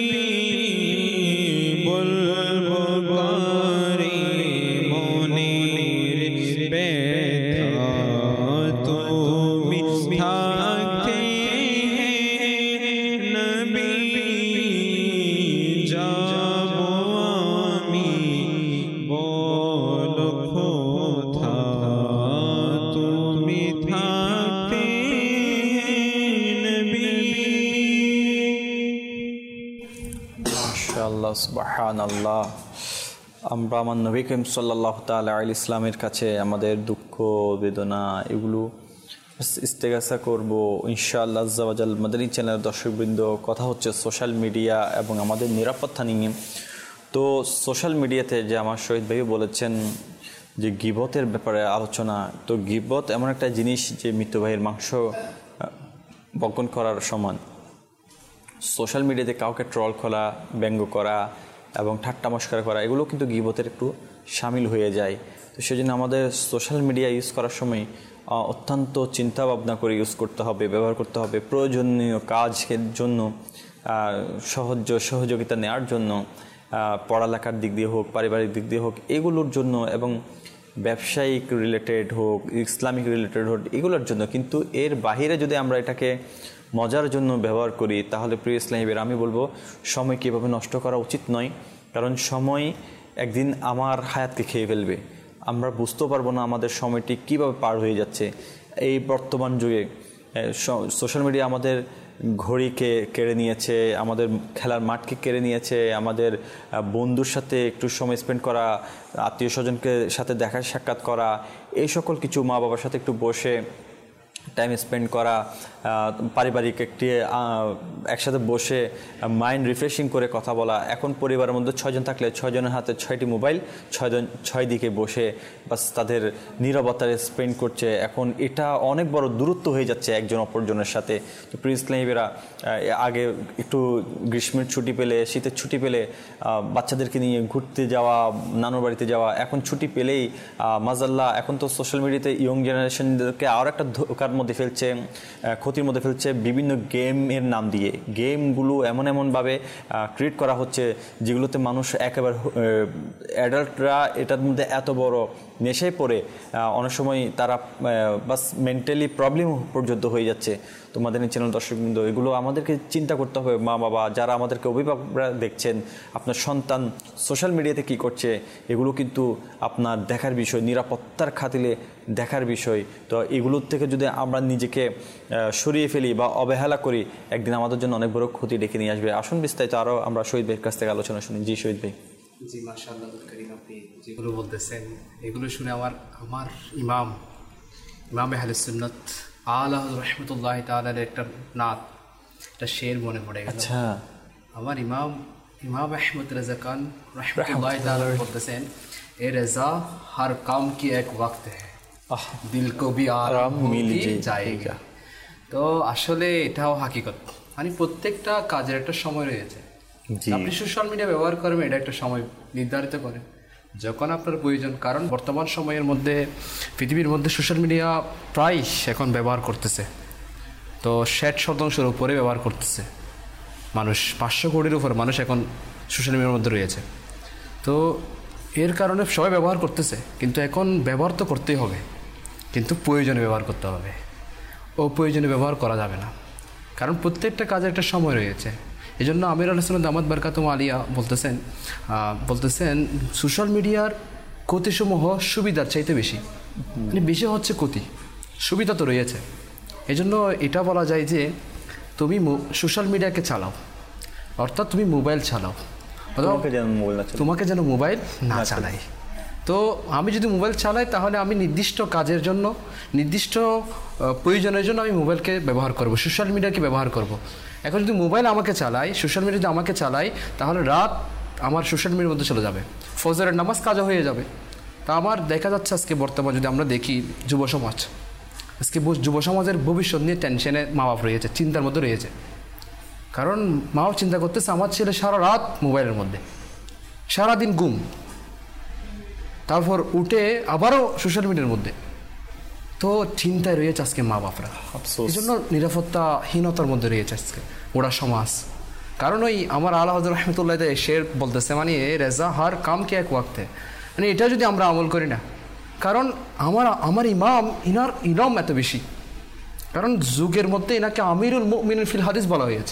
বলবো কারে মনের ব্যথা তুমি থাকতে নবী যাব আমি বলো কোথা তুমি থাকতে নবী মাশাআল্লাহ সুবহানাল্লাহ। আমরা আমার নবী করিম সাল্লাল্লাহু তাআলা আলাইহি ইসলামের কাছে আমাদের দুঃখ বেদনা এগুলো ইস্তেগাসা করব ইনশাআল্লাহ আজ্জা ওয়া জাল। মাদানী চ্যানেলের দর্শকবৃন্দ, কথা হচ্ছে সোশ্যাল মিডিয়া এবং আমাদের নিরাপত্তা নিয়ে। তো সোশ্যাল মিডিয়াতে যে আমার শহীদ ভাই বলেছেন যে গীবতের ব্যাপারে আলোচনা, তো গীবত এমন একটা জিনিস যে মৃত্যু ভাইয়ের মাংস বক্ষণ করার সমান। সোশ্যাল মিডিয়াতে কাউকে ট্রল করা, ব্যঙ্গ করা এবং ঠাট্টা মস্করা করা এগুলো কিন্তু গীবতের একটু সামিল হয়ে যায়। তো সেই জন্য আমাদের সোশ্যাল মিডিয়া ইউজ করার সময় অত্যন্ত চিন্তা ভাবনা করে ইউজ করতে হবে, ব্যবহার করতে হবে। প্রয়োজনীয় কাজের জন্য সহযোগিতা নেওয়ার জন্য, পড়ালেখার দিক দিয়ে হোক, পারিবারিক দিক দিয়ে হোক, এগুলোর জন্য এবং ব্যবসায়িক রিলেটেড হোক, ইসলামিক রিলেটেড হোক, এগুলোর জন্য। কিন্তু এর বাহিরে যদি আমরা এটাকে মজার জন্য ব্যবহার করি তাহলে প্রিয় ইসলামীদের আমি বলবো সময় কীভাবে নষ্ট করা উচিত নয়। কারণ সময় একদিন আমার হায়াতকে খেয়ে ফেলবে, আমরা বুঝতেও পারবো না আমাদের সময়টি কীভাবে পার হয়ে যাচ্ছে। এই বর্তমান যুগে সোশ্যাল মিডিয়া আমাদের ঘড়িকে কেড়ে নিয়েছে, আমাদের খেলার মাঠকে কেড়ে নিয়েছে, আমাদের বন্ধুর সাথে একটু সময় স্পেন্ড করা, আত্মীয় স্বজনকে সাথে দেখা সাক্ষাৎ করা, এই সকল কিছু, মা বাবার সাথে একটু বসে টাইম স্পেন্ড করা, পারিবারিক একটি একসাথে বসে মাইন্ড রিফ্রেশিং করে কথা বলা। এখন পরিবারের মধ্যে 6 জন থাকলে 6 জনের হাতে 6টি মোবাইল, 6 দিকে বসে বাস তাদের নীরবতায় স্পেন্ড করছে। এখন এটা অনেক বড় দূরত্ব হয়ে যাচ্ছে একজন অপরজনের সাথে। তো প্রিয় ইসলামীরা আগে একটু গ্রীষ্মের ছুটি পেলে, শীতের ছুটি পেলে বাচ্চাদেরকে নিয়ে ঘুরতে যাওয়া, নানুর বাড়িতে যাওয়া। এখন ছুটি পেলেই মাজাল্লাহ এখন তো সোশ্যাল মিডিয়াতে ইয়ং জেনারেশনদেরকে আরও একটা ধোকার মধ্যে ফেলছে, ক্ষতির মধ্যে ফেলছে বিভিন্ন গেমের নাম দিয়ে। গেমগুলো এমনভাবে ক্রিয়েট করা হচ্ছে যেগুলোতে মানুষ একেবারে অ্যাডাল্টরা এটার মধ্যে এত বড় নেশায় পড়ে অনেক সময় তারা বাস মেন্টালি প্রবলেম পর্যন্ত হয়ে যাচ্ছে। তো মাদানী চ্যানেল দর্শকবৃন্দ, এগুলো আমাদেরকে চিন্তা করতে হবে। মা বাবা যারা আমাদেরকে অভিভাবকরা দেখছেন, আপনার সন্তান সোশ্যাল মিডিয়াতে কি করছে এগুলো কিন্তু আপনার দেখার বিষয়, নিরাপত্তার খাতিরে দেখার বিষয়। তো এগুলোর থেকে যদি আমরা নিজেকে সরিয়ে ফেলি বা অবহেলা করি, একদিন আমাদের জন্য অনেক বড় ক্ষতি ডেকে নিয়ে আসবে। আসুন বিস্তারিত আরও আমরা শহীদ ভাইয়ের কাছ থেকে আলোচনা শুনি। জি শহীদ ভাই। জি মাশাআল্লাহ করিম, আপনি যেগুলো বলতেছেন এগুলো শুনে আমার ইমাম আহলে সুন্নাত আলা রাহমাতুল্লাহ তাআলার একটা নাত, একটা শের মনে পড়ে গেল। আচ্ছা, আমার ইমাম আহমদ রাজা খান রাহমাতুল্লাহ তাআলা বলতেছেন, এ রেজা হর কাম কি এক ওয়াক্ত হ্যায়, দিল কো ভি আরাম মিল যায়েগা। তো আসলে এটাও হাকিকত, মানে প্রত্যেকটা কাজের একটা সময় রয়েছে। আপনি সোশ্যাল মিডিয়া ব্যবহার করবেন, এটা একটা সময় নির্ধারিত করেন যখন আপনার প্রয়োজন। কারণ বর্তমান সময়ের মধ্যে পৃথিবীর মধ্যে সোশ্যাল মিডিয়া প্রায় এখন ব্যবহার করতেছে। তো 60% উপরে ব্যবহার করতেছে মানুষ, 500 কোটির উপর মানুষ এখন সোশ্যাল মিডিয়ার মধ্যে রয়েছে। তো এর কারণে সবাই ব্যবহার করতেছে, কিন্তু এখন ব্যবহার তো করতেই হবে, কিন্তু প্রয়োজনে ব্যবহার করতে হবে, অপ্রয়োজনে ব্যবহার করা যাবে না, কারণ প্রত্যেকটা কাজের একটা সময় রয়েছে। এই জন্য আমির আলাইহিস সালাম দামাত বারকাতুহু আলিয়া বলতেছেন সোশ্যাল মিডিয়ার ক্ষতিসমূহ সুবিধার চাইতে বেশি, মানে বেশি হচ্ছে ক্ষতি, সুবিধা তো রয়েছে। এই জন্য এটা বলা যায় যে তুমি সোশ্যাল মিডিয়াকে চালাও, অর্থাৎ তুমি মোবাইল চালাও, তোমাকে যেন মোবাইল না চালাই। তো আমি যদি মোবাইল চালাই তাহলে আমি নির্দিষ্ট কাজের জন্য, নির্দিষ্ট প্রয়োজনের জন্য আমি মোবাইলকে ব্যবহার করব, সোশ্যাল মিডিয়াকে ব্যবহার করব। এখন যদি মোবাইল আমাকে চালাই, সোশ্যাল মিডিয়া যদি আমাকে চালাই, তাহলে রাত আমার সোশ্যাল মিডিয়ার মধ্যে চলে যাবে, ফজরের নামাজ কাজা হয়ে যাবে। তা আমার দেখা যাচ্ছে আজকে বর্তমান যদি আমরা দেখি যুব সমাজ, আজকে যুব সমাজের ভবিষ্যৎ নিয়ে টেনশনে মা বাপ রয়েছে, চিন্তার মধ্যে রয়েছে। কারণ মা বাপ চিন্তা করতেছে আমার ছেলে সারা রাত মোবাইলের মধ্যে, সারাদিন ঘুম, তারপর উঠে আবারও সোশ্যাল মিডিয়ার মধ্যে। তো চিন্তায় রয়েছে আজকে মা বাপরা, এই জন্য নিরাপত্তাহীনতার মধ্যে রয়েছে আজকে ওরা সমাজ। কারণ ওই আমার আলা হযরত রাহমাতুল্লাহ শের বলতেছে, মানে রেজা হার কাম কে এক ওয়াক্তে, মানে এটা যদি আমরা আমল করি না, কারণ আমার ইনার ইলম এত বেশি, কারণ যুগের মধ্যে এনাকে আমিরুল মুমিনিন ফিল হাদিস বলা হয়েছে,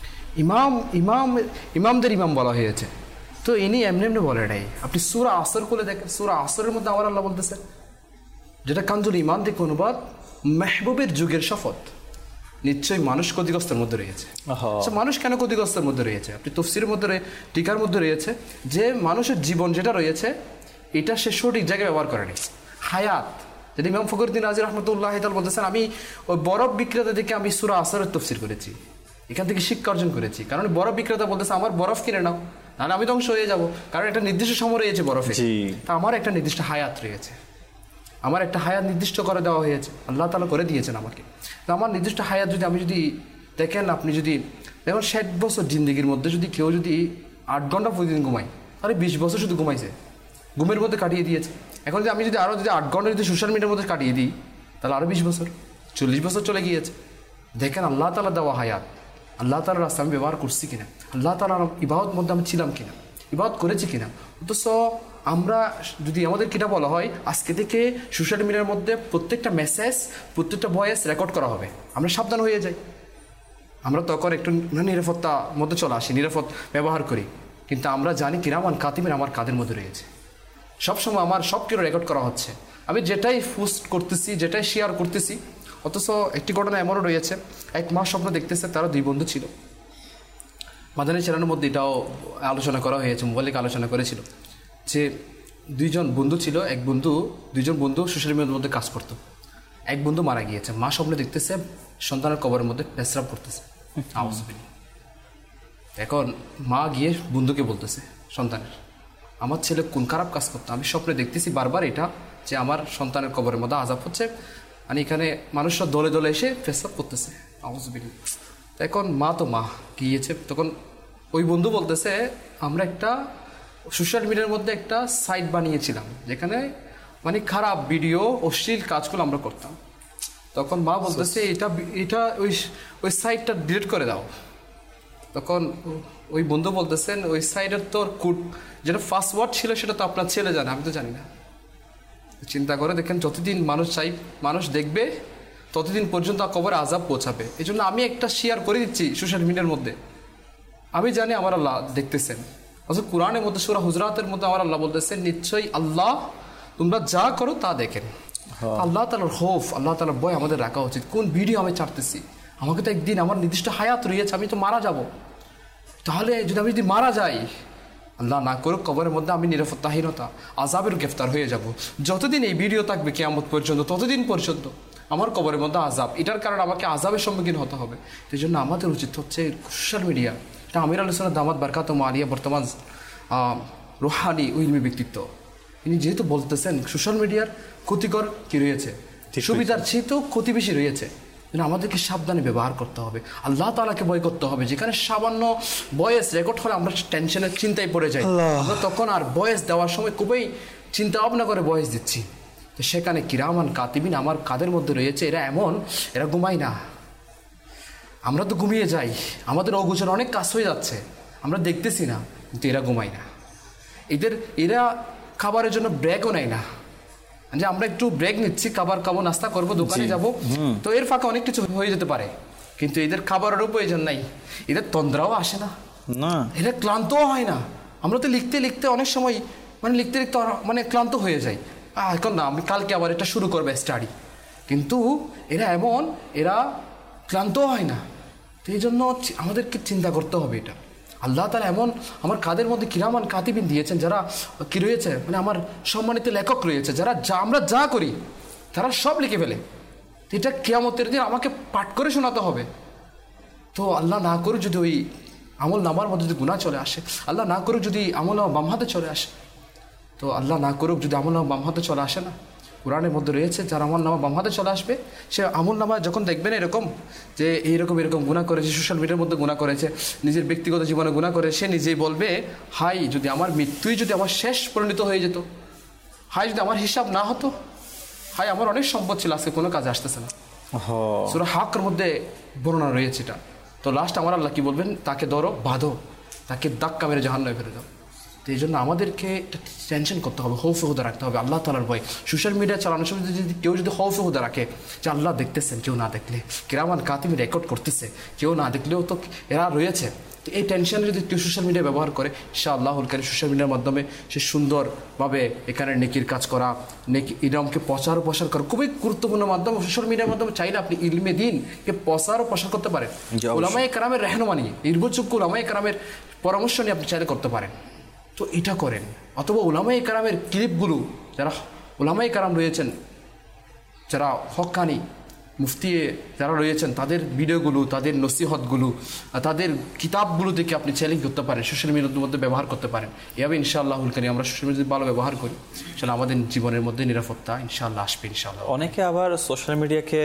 ইমামদের ইমাম বলা হয়েছে। তো ইনি এমনি এমনি বলে নাই। আপনি সূরা আসর খুলে দেখেন, সূরা আসরের মধ্যে আমার আল্লাহ বলতেছে, যেটা কানজুল ইমান থেকে অনুবাদ, মেহবুবের যুগের শপথ, নিশ্চয়ই মানুষ ক্ষতিগ্রস্তের মধ্যে রয়েছে। মানুষ কেন ক্ষতিগ্রস্তের মধ্যে রয়েছে? আপনি তাফসীরের মধ্যে, টিকার মধ্যে রয়েছে যে মানুষের জীবন যেটা রয়েছে এটা সে সঠিক জায়গায় ব্যবহার করেনি। হায়াত, যেটা ইমাম ফখরুদ্দিন রাজি রহমতুল্লাহ বলতেছেন, আমি ওই বরফ বিক্রেতা থেকে আমি সূরা আসরের তাফসীর করেছি, এখান থেকে শিক্ষা অর্জন করেছি। কারণ বরফ বিক্রেতা বলতেছে আমার বরফ কিনে নাও, নাহলে আমি ধ্বংস হয়ে যাব, কারণ একটা নির্দিষ্ট সময় রয়েছে বরফে। তা আমার একটা নির্দিষ্ট হায়াত রয়েছে, আমার একটা হায়াত নির্দিষ্ট করে দেওয়া হয়েছে, আল্লাহ তাআলা করে দিয়েছেন আমাকে। তো আমার নির্দিষ্ট হায়াত যদি আমি যদি দেখেন, আপনি যদি দেখুন 60 বছর জিন্দগির মধ্যে যদি কেউ যদি 8 ঘন্টা প্রতিদিন ঘুমায়, তাহলে 20 বছর শুধু ঘুমাইছে, ঘুমের মধ্যে কাটিয়ে দিয়েছে। এখন যদি আমি যদি আরও যদি 8 ঘন্টা যদি সোশ্যাল মিডিয়ার মধ্যে কাটিয়ে দিই, তাহলে আরও 20 বছর, 40 বছর চলে গিয়েছে। দেখেন আল্লাহ তাআলা দেওয়া হায়াত, আল্লাহ তাআলার রাস্তা আমি ব্যবহার করছি কিনা, আল্লাহ তাআলার ইবাদত মধ্যে আমি ছিলাম কিনা, ইবাদত করেছি কিনা। অথচ আমরা যদি আমাদের কিটা বলা হয় আজকে থেকে সোশ্যাল মিডিয়ার মধ্যে প্রত্যেকটা মেসেজ, প্রত্যেকটা ভয়েস রেকর্ড করা হবে, আমরা সাবধান হয়ে যাই, আমরা তখন একটু নিরাপত্তার মধ্যে চলে আসি, নিরাপদ ব্যবহার করি। কিন্তু আমরা জানি কিরামান কাতিবিন আমার কাদের মধ্যে রয়েছে, সবসময় আমার সব কিছু রেকর্ড করা হচ্ছে, আমি যেটাই পোস্ট করতেছি, যেটাই শেয়ার করতেছি। অথচ একটি ঘটনা এমনও রয়েছে, এক মা স্বপ্ন দেখতেছে তারা 2 বন্ধু ছিল। মাদানী চ্যানেলের মধ্যে এটাও আলোচনা করা হয়েছে, মোবাইলে আলোচনা করেছিল যে 2জন বন্ধু ছিল, 2জন বন্ধু সোশ্যাল মিডিয়ার মধ্যে কাজ করতো। এক বন্ধু মারা গিয়েছে, মা স্বপ্নে দেখতেছে সন্তানের কবরের মধ্যে পেশরাব করতেছে। এখন মা গিয়ে বন্ধুকে বলতেছে সন্তানের, আমার ছেলে কোন খারাপ কাজ করতো, আমি স্বপ্নে দেখতেছি বারবার এটা যে আমার সন্তানের কবরের মধ্যে আযাব হচ্ছে, মানে এখানে মানুষরা দলে দলে এসে পেশরাব করতেছে। এখন মা গিয়েছে, তখন ওই বন্ধু বলতেছে আমরা একটা সোশ্যাল মিডিয়ার মধ্যে একটা সাইট বানিয়েছিলাম যেখানে মানে খারাপ ভিডিও, অশ্লীল কাজগুলো আমরা করতাম। তখন মা বলতেছে এটা ওই সাইটটা ডিলিট করে দাও। তখন ওই বন্ধু বলতেছেন ওই সাইটের তোর যেটা পাসওয়ার্ড ছিল সেটা তো আপনার ছেলে জানে, আমি তো জানি না। চিন্তা করে দেখেন, যতদিন মানুষ দেখবে ততদিন পর্যন্ত কবরে আযাব পৌঁছাবে। এই জন্য আমি একটা শেয়ার করে দিচ্ছি সোশ্যাল মিডিয়ার মধ্যে, আমি জানি আমার আল্লাহ দেখতেছেন। অথচ কোরআনের মধ্যে সূরা হুজরাতের মধ্যে আমার আল্লাহ বলতেছেন নিশ্চয়ই আল্লাহ তোমরা যা করো তা দেখেন। আল্লাহ তাআলার খৌফ, আল্লাহ তাআলার ভয় আমাদের রাখা উচিত। কোন ভিডিও আমি ছাড়তেছি, আমাকে তো একদিন আমার নির্দিষ্ট হায়াত রয়েছে, আমি তো মারা যাব। তাহলে আমি যদি মারা যাই, আল্লাহ না করুক, কবরের মধ্যে আমি নিরাপত্তাহীনতা, আযাবের গ্রেফতার হয়ে যাব। যতদিন এই ভিডিও থাকবে কিয়ামত পর্যন্ত, ততদিন পর্যন্ত আমার কবরের মধ্যে আযাব, এটার কারণে আমাকে আযাবের সম্মুখীন হতে হবে। সেই জন্য আমাদের উচিত হচ্ছে সোশ্যাল মিডিয়া, এটা আমির আলাইহিস সালাম দামাত বারকাতুহু আলিয়া বর্তমান রুহানি ইলমি ব্যক্তিত্ব, তিনি যেহেতু বলতেছেন সোশ্যাল মিডিয়ার ক্ষতিকর কি রয়েছে, সুবিধার চেয়েও ক্ষতি বেশি রয়েছে। আমাদেরকে সাবধানে ব্যবহার করতে হবে, আল্লাহ তাআলাকে ভয় করতে হবে। যেখানে সামান্য ভয়েস রেকর্ড হলে আমরা টেনশনের চিন্তায় পড়ে যাই, আমরা তখন আর ভয়েস দেওয়ার সময় খুবই চিন্তা ভাবনা করে ভয়েস দিচ্ছি। তো সেখানে কিরামান কাতিবিন আমার কাদের মধ্যে রয়েছে, এরা ঘুমায় না, আমরা তো ঘুমিয়ে যাই, আমাদের অগোচর অনেক কাজ হয়ে যাচ্ছে, আমরা দেখতেছি না, কিন্তু এরা ঘুমায় না। এরা খাবারের জন্য ব্রেকও নেয় না, যে আমরা একটু ব্রেক নিচ্ছি, খাবার খাবো, নাস্তা করবো, দোকানে যাব, তো এর ফাঁকে অনেক কিছু হয়ে যেতে পারে, কিন্তু এদের খাবারেরও প্রয়োজন নাই, এদের তন্দ্রাও আসে না, এরা ক্লান্তও হয় না। আমরা তো লিখতে লিখতে অনেক সময় লিখতে লিখতে ক্লান্ত হয়ে যাই, এখন না আমি কালকে আবার এটা শুরু করবো স্টাডি, কিন্তু এরা ক্লান্তও হয় না। তো এই জন্য আমাদেরকে চিন্তা করতে হবে এটা। আল্লাহ তাআলা এমন আমার কাদের মধ্যে কিরামান কাতিবিন দিয়েছেন, যারা কি রয়েছে, আমার সম্মানিত লেখক রয়েছে, যারা আমরা যা করি তারা সব লিখে ফেলে। এটা কিয়ামতের দিন আমাকে পাঠ করে শোনাতে হবে। তো আল্লাহ না করুক যদি ওই আমল নামার মধ্যে যদি গুনাহ চলে আসে, আল্লাহ না করুক যদি আমল নামা বাম হাতে চলে আসে, তো আল্লাহ না করুক যদি আমল নামা বাম হাতে চলে আসে না, কোরআনের মধ্যে রয়েছে যার আমল নামা বাম হাতে চলে আসবে, সে আমল নামা যখন দেখবেন এরকম যে এরকম গুনাহ করেছে, সোশ্যাল মিডিয়ার মধ্যে গুনাহ করেছে, নিজের ব্যক্তিগত জীবনে গুনাহ করে, সে নিজেই বলবে, হাই যদি আমার মৃত্যুই যদি আমার শেষ পরিণত হয়ে যেত, হাই যদি আমার হিসাব না হতো, হাই আমার অনেক সম্পদ ছিল, আজকে কোনো কাজে আসতেছে না। সূরা হাক্কের মধ্যে বর্ণনা রয়েছে এটা। তো লাস্ট আমার আল্লাহ কি বলবেন, তাকে ধরো, বাঁধো, তাকে ধাক্কা মেরে জাহান্নামে ফেলে দাও। তো এই জন্য আমাদেরকে টেনশন করতে হবে, হৌফে হুদা রাখতে হবে, আল্লাহ তাআলার ভয়। সোশ্যাল মিডিয়া চালানোর সময় যদি কেউ যদি হৌফে হুদা রাখে যে আল্লাহ দেখতেছেন, কেউ না দেখলে, কিরামান কাতিব রেকর্ড করতেছে, কেউ না দেখলেও তো এরা রয়েছে, তো এই টেনশনে যদি কেউ সোশ্যাল মিডিয়া ব্যবহার করে, ইনশাআল্লাহুল কারীম সোশ্যাল মিডিয়ার মাধ্যমে সে সুন্দরভাবে এখানে নেকির কাজ করা, নেকি ইলমকে প্রচার করা খুবই গুরুত্বপূর্ণ মাধ্যম। সোশ্যাল মিডিয়ার মাধ্যমে চাইলে আপনি ইলমে দ্বীনকে প্রচার করতে পারেন, উলামায়ে কেরামের রহনুমানি, নির্ভরযোগ্য উলামায়ে কেরামের পরামর্শ নিয়ে আপনি চাইলে করতে পারেন। তো এটা করেন। অথবা উলামায়ে কেরামের ক্লিপগুলো, যারা উলামায়ে কেরাম রয়েছেন, যারা হক্কানি মুফতি যারা রয়েছেন, তাদের ভিডিওগুলো, তাদের নসিহতগুলো, তাদের কিতাবগুলো দেখে আপনি চ্যালেঞ্জ করতে পারেন, সোশ্যাল মিডিয়ার মধ্যে ব্যবহার করতে পারেন। এভাবে ইনশাআল্লাহুল কারীম আমরা সোশ্যাল মিডিয়া ভালো ব্যবহার করি, সেটা আমাদের জীবনের মধ্যে নিরাপত্তা ইনশাআল্লাহ আসবে ইনশাআল্লাহ। অনেকে আবার সোশ্যাল মিডিয়াকে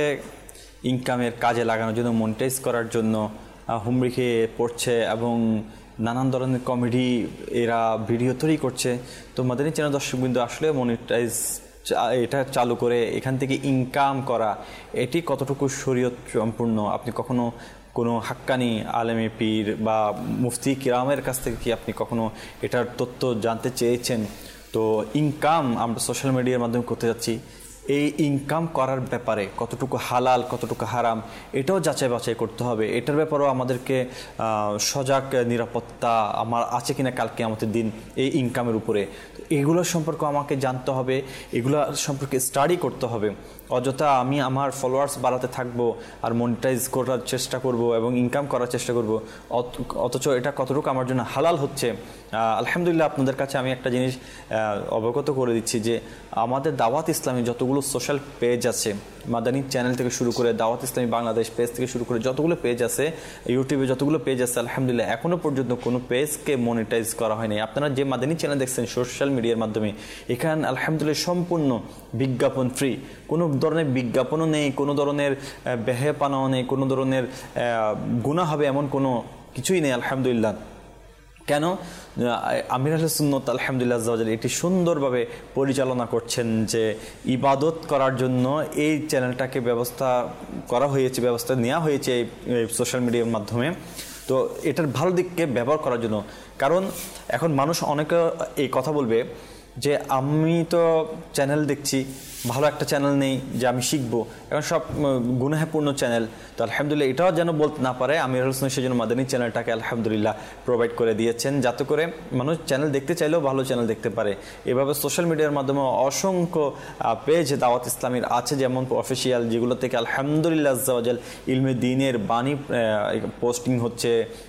ইনকামের কাজে লাগানোর জন্য, মনিটাইজ করার জন্য হুমড়ি খেয়ে পড়ছে এবং নানান ধরনের কমেডি এরা ভিডিও তৈরি করছে। তো মাদানী চ্যানেল দর্শকবৃন্দ, আসলে মনিটাইজ এটা চালু করে এখান থেকে ইনকাম করা, এটি কতটুকু শরীয়ত সম্পূর্ণ? আপনি কখনো কোনো হাক্কানি আলেমে পীর বা মুফতি কিরামের কাছ থেকে কি আপনি কখনো এটার তথ্য জানতে চেয়েছেন? তো ইনকাম আমরা সোশ্যাল মিডিয়ার মাধ্যমে করতে যাচ্ছি, এই ইনকাম করার ব্যাপারে কতটুকু হালাল কতটুকু হারাম এটাও যাচাই বাছাই করতে হবে। এটার ব্যাপারেও আমাদেরকে সজাগ নিরাপত্তা আমার আছে কিনা কালকে আমাদের দিন এই ইনকামের উপরে, এগুলোর সম্পর্কে আমাকে জানতে হবে, এগুলো সম্পর্কে স্টাডি করতে হবে। অযথা আমি আমার ফলোয়ার্স বাড়াতে থাকবো আর মনিটাইজ করার চেষ্টা করব এবং ইনকাম করার চেষ্টা করব, অথচ এটা কতটুকু আমার জন্য হালাল হচ্ছে। আলহামদুলিল্লাহ, আপনাদের কাছে আমি একটা জিনিস অবগত করে দিচ্ছি যে আমাদের দাওয়াত ইসলামী যতগুলো সোশ্যাল পেজ আছে, মাদানী চ্যানেল থেকে শুরু করে দাওয়াত ইসলামী বাংলাদেশ পেজ থেকে শুরু করে যতগুলো পেজ আছে, ইউটিউবে যতগুলো পেজ আছে, আলহামদুলিল্লাহ এখনও পর্যন্ত কোনো পেজকে মনিটাইজ করা হয়নি। আপনারা যে মাদানী চ্যানেল দেখছেন সোশ্যাল মিডিয়ার মাধ্যমে, এখানে আলহামদুলিল্লাহ সম্পূর্ণ বিজ্ঞাপন ফ্রি, কোনো ধরনের বিজ্ঞাপনও নেই, কোনো ধরনের বেহেপানাও নেই, কোনো ধরনের গুনাহ হবে এমন কোনো কিছুই নেই আলহামদুলিল্লাহ। কেন? আমির আহলে সুন্নাত আলহামদুলিল্লাহ আজ্জা ওয়া জাল্লা এটি সুন্দরভাবে পরিচালনা করছেন যে ইবাদত করার জন্য এই চ্যানেলটাকে ব্যবস্থা করা হয়েছে, ব্যবস্থা নেওয়া হয়েছে এই সোশ্যাল মিডিয়ার মাধ্যমে। তো এটার ভালো দিককে ব্যবহার করার জন্য, কারণ এখন মানুষ অনেকে এই কথা বলবে যে আমি তো চ্যানেল দেখছি, ভালো একটা চ্যানেল নেই যে আমি শিখবো, এখন সব গুনাহপূর্ণ চ্যানেল। তো আলহামদুলিল্লাহ এটাও যেন বলতে না পারে, আমির আহলে সুন্নাত সেজন্য মাদানী চ্যানেলটাকে আলহামদুলিল্লাহ প্রোভাইড করে দিয়েছেন, যাতে করে মানুষ চ্যানেল দেখতে চাইলেও ভালো চ্যানেল দেখতে পারে। এভাবে সোশ্যাল মিডিয়ার মাধ্যমে অসংখ্য পেজ দাওয়াত ইসলামীর আছে, যেমন অফিসিয়াল, যেগুলো থেকে আলহামদুলিল্লাহ আজ্জা ওয়া জাল ইলমে দ্বীনের বাণী পোস্টিং হচ্ছে,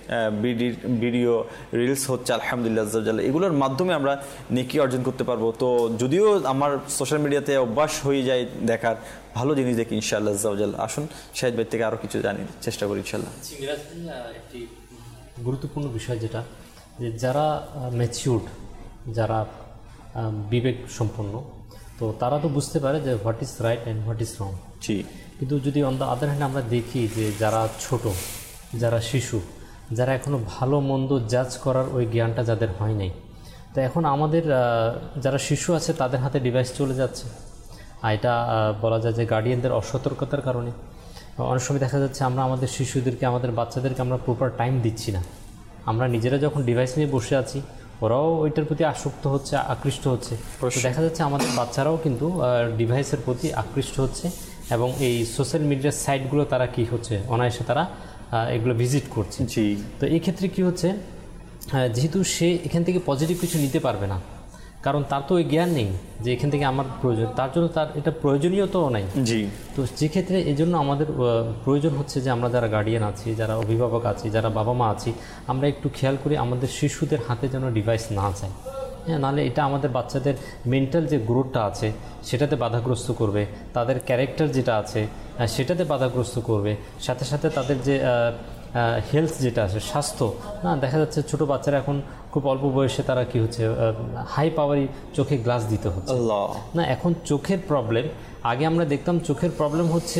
ভিডিও রিলস হচ্ছে, আলহামদুলিল্লাহ আজ্জা ওয়া জাল এগুলোর মাধ্যমে আমরা নেকি অর্জন করতে পারবো। তো যদিও আমার সোশ্যাল মিডিয়াতে অভ্যাস হয়ে যায় দেখার, ভালো জিনিস দেখি ইনশাআল্লাহ আজ্জা ওয়া জাল। আসুন শাহিদ ভাই থেকে আরও কিছু জানি চেষ্টা করি ইনশাআল্লাহ। একটি গুরুত্বপূর্ণ বিষয় যেটা, যে যারা ম্যাচিউরড, যারা বিবেক সম্পন্ন, তো তারা তো বুঝতে পারে যে what is right and what is wrong. জি। কিন্তু যদি অন দ্য আদার হ্যান্ড আমরা দেখি যে যারা ছোট, যারা শিশু, যারা এখনও ভালো মন্দ জাজ করার ওই জ্ঞানটা যাদের হয় নাই, তো এখন আমাদের যারা শিশু আছে তাদের হাতে ডিভাইস চলে যাচ্ছে, আর এটা বলা যায় যে গার্ডিয়ানদের অসতর্কতার কারণে। অনেক সময় দেখা যাচ্ছে আমরা আমাদের শিশুদেরকে, আমাদের বাচ্চাদেরকে আমরা প্রপার টাইম দিচ্ছি না। আমরা নিজেরা যখন ডিভাইস নিয়ে বসে আছি, ওরাও ওইটার প্রতি আসক্ত হচ্ছে, আকৃষ্ট হচ্ছে। তো দেখা যাচ্ছে আমাদের বাচ্চারাও কিন্তু ডিভাইসের প্রতি আকৃষ্ট হচ্ছে এবং এই সোশ্যাল মিডিয়ার সাইটগুলো তারা কি হচ্ছে, অনায়াসে তারা এগুলো ভিজিট করছে। জি। তো এই ক্ষেত্রে কী হচ্ছে, যেহেতু সে এখান থেকে পজিটিভ কিছু নিতে পারবে না, কারণ তার তো ওই জ্ঞান নেই যে এখান থেকে আমার প্রয়োজন, তার জন্য তার এটা প্রয়োজনীয়তাও নাই। জি। তো যে ক্ষেত্রে এই জন্য আমাদের প্রয়োজন হচ্ছে যে আমরা যারা গার্ডিয়ান আছি, যারা অভিভাবক আছি, যারা বাবা মা আছি, আমরা একটু খেয়াল করি আমাদের শিশুদের হাতে যেন ডিভাইস না যায়। হ্যাঁ, নাহলে এটা আমাদের বাচ্চাদের মেন্টাল যে গ্রোথটা আছে সেটাতে বাধাগ্রস্ত করবে, তাদের ক্যারেক্টার যেটা আছে সেটাতে বাধাগ্রস্ত করবে, সাথে সাথে তাদের যে হেলথ যেটা আছে, স্বাস্থ্য, না দেখা যাচ্ছে ছোট বাচ্চারা এখন খুব অল্প বয়সে তারা কি হচ্ছে, হাই পাওয়ারি চোখে গ্লাস দিতে হচ্ছে না। এখন চোখের প্রবলেম, আগে আমরা দেখতাম চোখের প্রবলেম হচ্ছে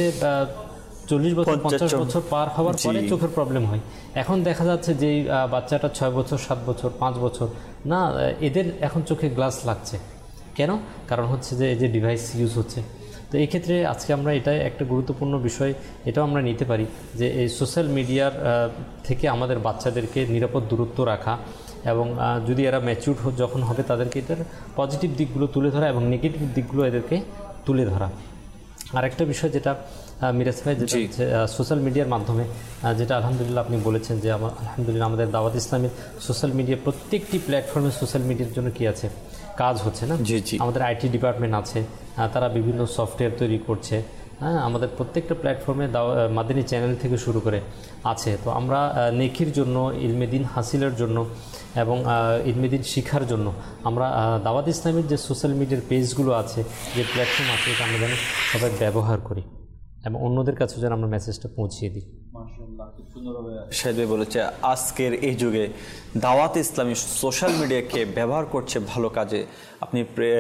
40 বছর 50 বছর পার হওয়ার পরে চোখের প্রবলেম হয়। এখন দেখা যাচ্ছে যে বাচ্চাটা 6 বছর 7 বছর 5 বছর না, এদের এখন চোখে গ্লাস লাগছে। কেন? কারণ হচ্ছে যে এই যে ডিভাইস ইউজ হচ্ছে। তো এই ক্ষেত্রে আজকে আমরা এটাই একটা গুরুত্বপূর্ণ বিষয় এটাও আমরা নিতে পারি যে এই সোশ্যাল মিডিয়ার থেকে আমাদের বাচ্চাদেরকে নিরাপদ দূরত্ব রাখা এবং যদি এরা ম্যাচিউর যখন হবে তাদেরকে এটার পজিটিভ দিকগুলো তুলে ধরা এবং নেগেটিভ দিকগুলো এদেরকে তুলে ধরা। আরেকটা বিষয় যেটা মিরাজ ভাই, যেটা হচ্ছে সোশ্যাল মিডিয়ার মাধ্যমে, যেটা আলহামদুলিল্লাহ আপনি বলেছেন যে আলহামদুলিল্লাহ আমাদের দাওয়াত ইসলামের সোশ্যাল মিডিয়া প্রত্যেকটি প্ল্যাটফর্মে সোশ্যাল মিডিয়ার জন্য কি আছে, কাজ হচ্ছে না। আমাদের আইটি ডিপার্টমেন্ট আছে, তারা বিভিন্ন সফটওয়্যার তৈরি করছে। হ্যাঁ, আমাদের প্রত্যেকটা প্ল্যাটফর্মে মাদানী চ্যানেল থেকে শুরু করে আছে। তো আমরা নেকির জন্য, ইলমে দিন হাসিলের জন্য এবং ইলমে দিন শিখার জন্য আমরা দাওয়াত ইসলামের যে সোশ্যাল মিডিয়ার পেজগুলো আছে, যে প্ল্যাটফর্ম আছে, এটা আমরা যেন সবাই ব্যবহার করি এবং অন্যদের কাছে যেন আমরা মেসেজটা পৌঁছিয়ে দিই। শাহিদ ভাই বলেছে আজকের এই যুগে দাওয়াত ইসলামী সোশ্যাল মিডিয়াকে ব্যবহার করছে ভালো কাজে। আপনি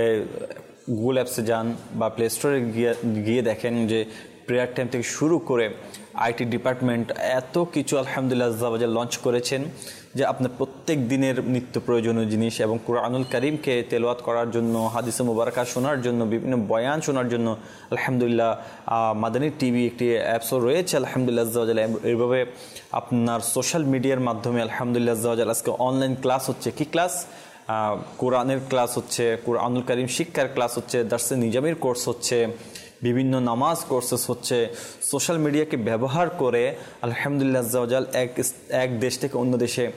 গুগল অ্যাপসে যান বা প্লে স্টোরে গিয়ে দেখেন যে প্রেয়ার টাইম থেকে শুরু করে আইটি ডিপার্টমেন্ট এত কিছু আলহামদুলিল্লাহ আজ্জাওয়াজাল লঞ্চ করেছেন যে আপনার প্রত্যেক দিনের নিত্য প্রয়োজনীয় জিনিস এবং কুরআনুল কারীমকে তেলাওয়াত করার জন্য, হাদিসে মুবারাকা শোনার জন্য, বিভিন্ন বয়ান শোনার জন্য আলহামদুলিল্লাহ মাদানী টিভি একটি অ্যাপসও রয়েছে আলহামদুলিল্লাহ আজ্জাওয়াজাল। এইভাবে আপনার সোশ্যাল মিডিয়ার মাধ্যমে আলহামদুলিল্লাহ আজ্জাওয়াজাল আজকে অনলাইন ক্লাস হচ্ছে। কি ক্লাস? কোরআনের ক্লাস হচ্ছে, কুরআনুল কারীম শিক্ষার ক্লাস হচ্ছে, দার্সে নিজামির কোর্স হচ্ছে, বিভিন্ন নামাজ কোর্সেস হচ্ছে। সোশ্যাল মিডিয়াকে ব্যবহার করে আলহামদুলিল্লাহ আজ্জাওয়াজাল এক দেশ থেকে অন্য দেশে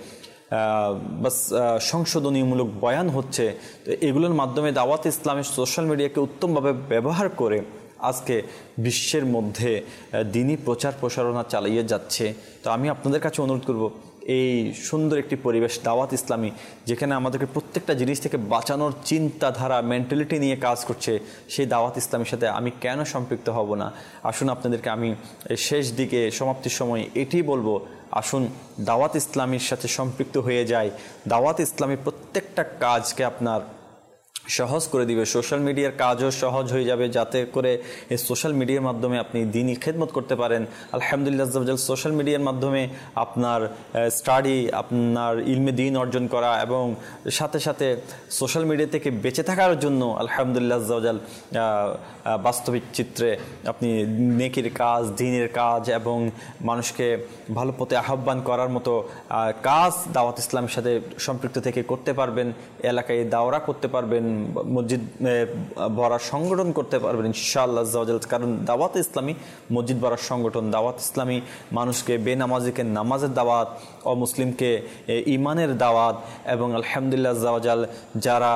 বাস সংশোধনীমূলক বয়ান হচ্ছে। তো এগুলোর মাধ্যমে দাওয়াত ইসলামের সোশ্যাল মিডিয়াকে উত্তমভাবে ব্যবহার করে আজকে বিশ্বের মধ্যে দিনী প্রচার প্রসারণা চালিয়ে যাচ্ছে। তো আমি আপনাদের কাছে অনুরোধ করব, এই সুন্দর একটি পরিবেশ দাওয়াত ইসলামী, যেখানে আমাদেরকে প্রত্যেকটা জিনিস থেকে বাঁচানোর চিন্তাধারা, মেন্টালিটি নিয়ে কাজ করছে, সেই দাওয়াত ইসলামের সাথে আমি কেন সম্পৃক্ত হব না? আসুন আপনাদেরকে আমি শেষ দিকে সমাপ্তির সময় এটি বলবো, আসুন দাওয়াত ইসলামীর সাথে সম্পৃক্ত হয়ে যায়। দাওয়াত ইসলামী প্রত্যেকটা কাজকে আপনার সহজ করে দিবে। সোশ্যাল মিডিয়ার কাজও সহজ হয়ে যাবে, যাতে করে এই সোশ্যাল মিডিয়ার মাধ্যমে আপনি দিনই খেদমত করতে পারেন। আলহামদুলিল্লাহ আজ্জাওয়াজাল সোশ্যাল মিডিয়ার মাধ্যমে আপনার স্টাডি, আপনার ইলমে দিন অর্জন করা এবং সাথে সাথে সোশ্যাল মিডিয়া থেকে বেঁচে থাকার জন্য আলহামদুলিল্লাহ আজ্জাওয়াজাল বাস্তবিক চিত্রে আপনি নেকির কাজ, দিনের কাজ এবং মানুষকে ভালো পথে আহ্বান করার মতো কাজ দাওয়াত ইসলামের সাথে সম্পৃক্ত থেকে করতে পারবেন। এলাকায় দাওরা করতে পারবেন, মসজিদ ভরার সংগঠন করতে পারবেন ইনশাআল্লাহ আজ্জাওয়াজাল। কারণ দাওয়াত ইসলামী মসজিদ ভরার সংগঠন। দাওয়াত ইসলামী মানুষকে বেনামাজিকে নামাজের দাওয়াত, অমুসলিমকে ইমানের দাওয়াত এবং আলহামদুলিল্লাহ আজ্জাওয়াজাল যারা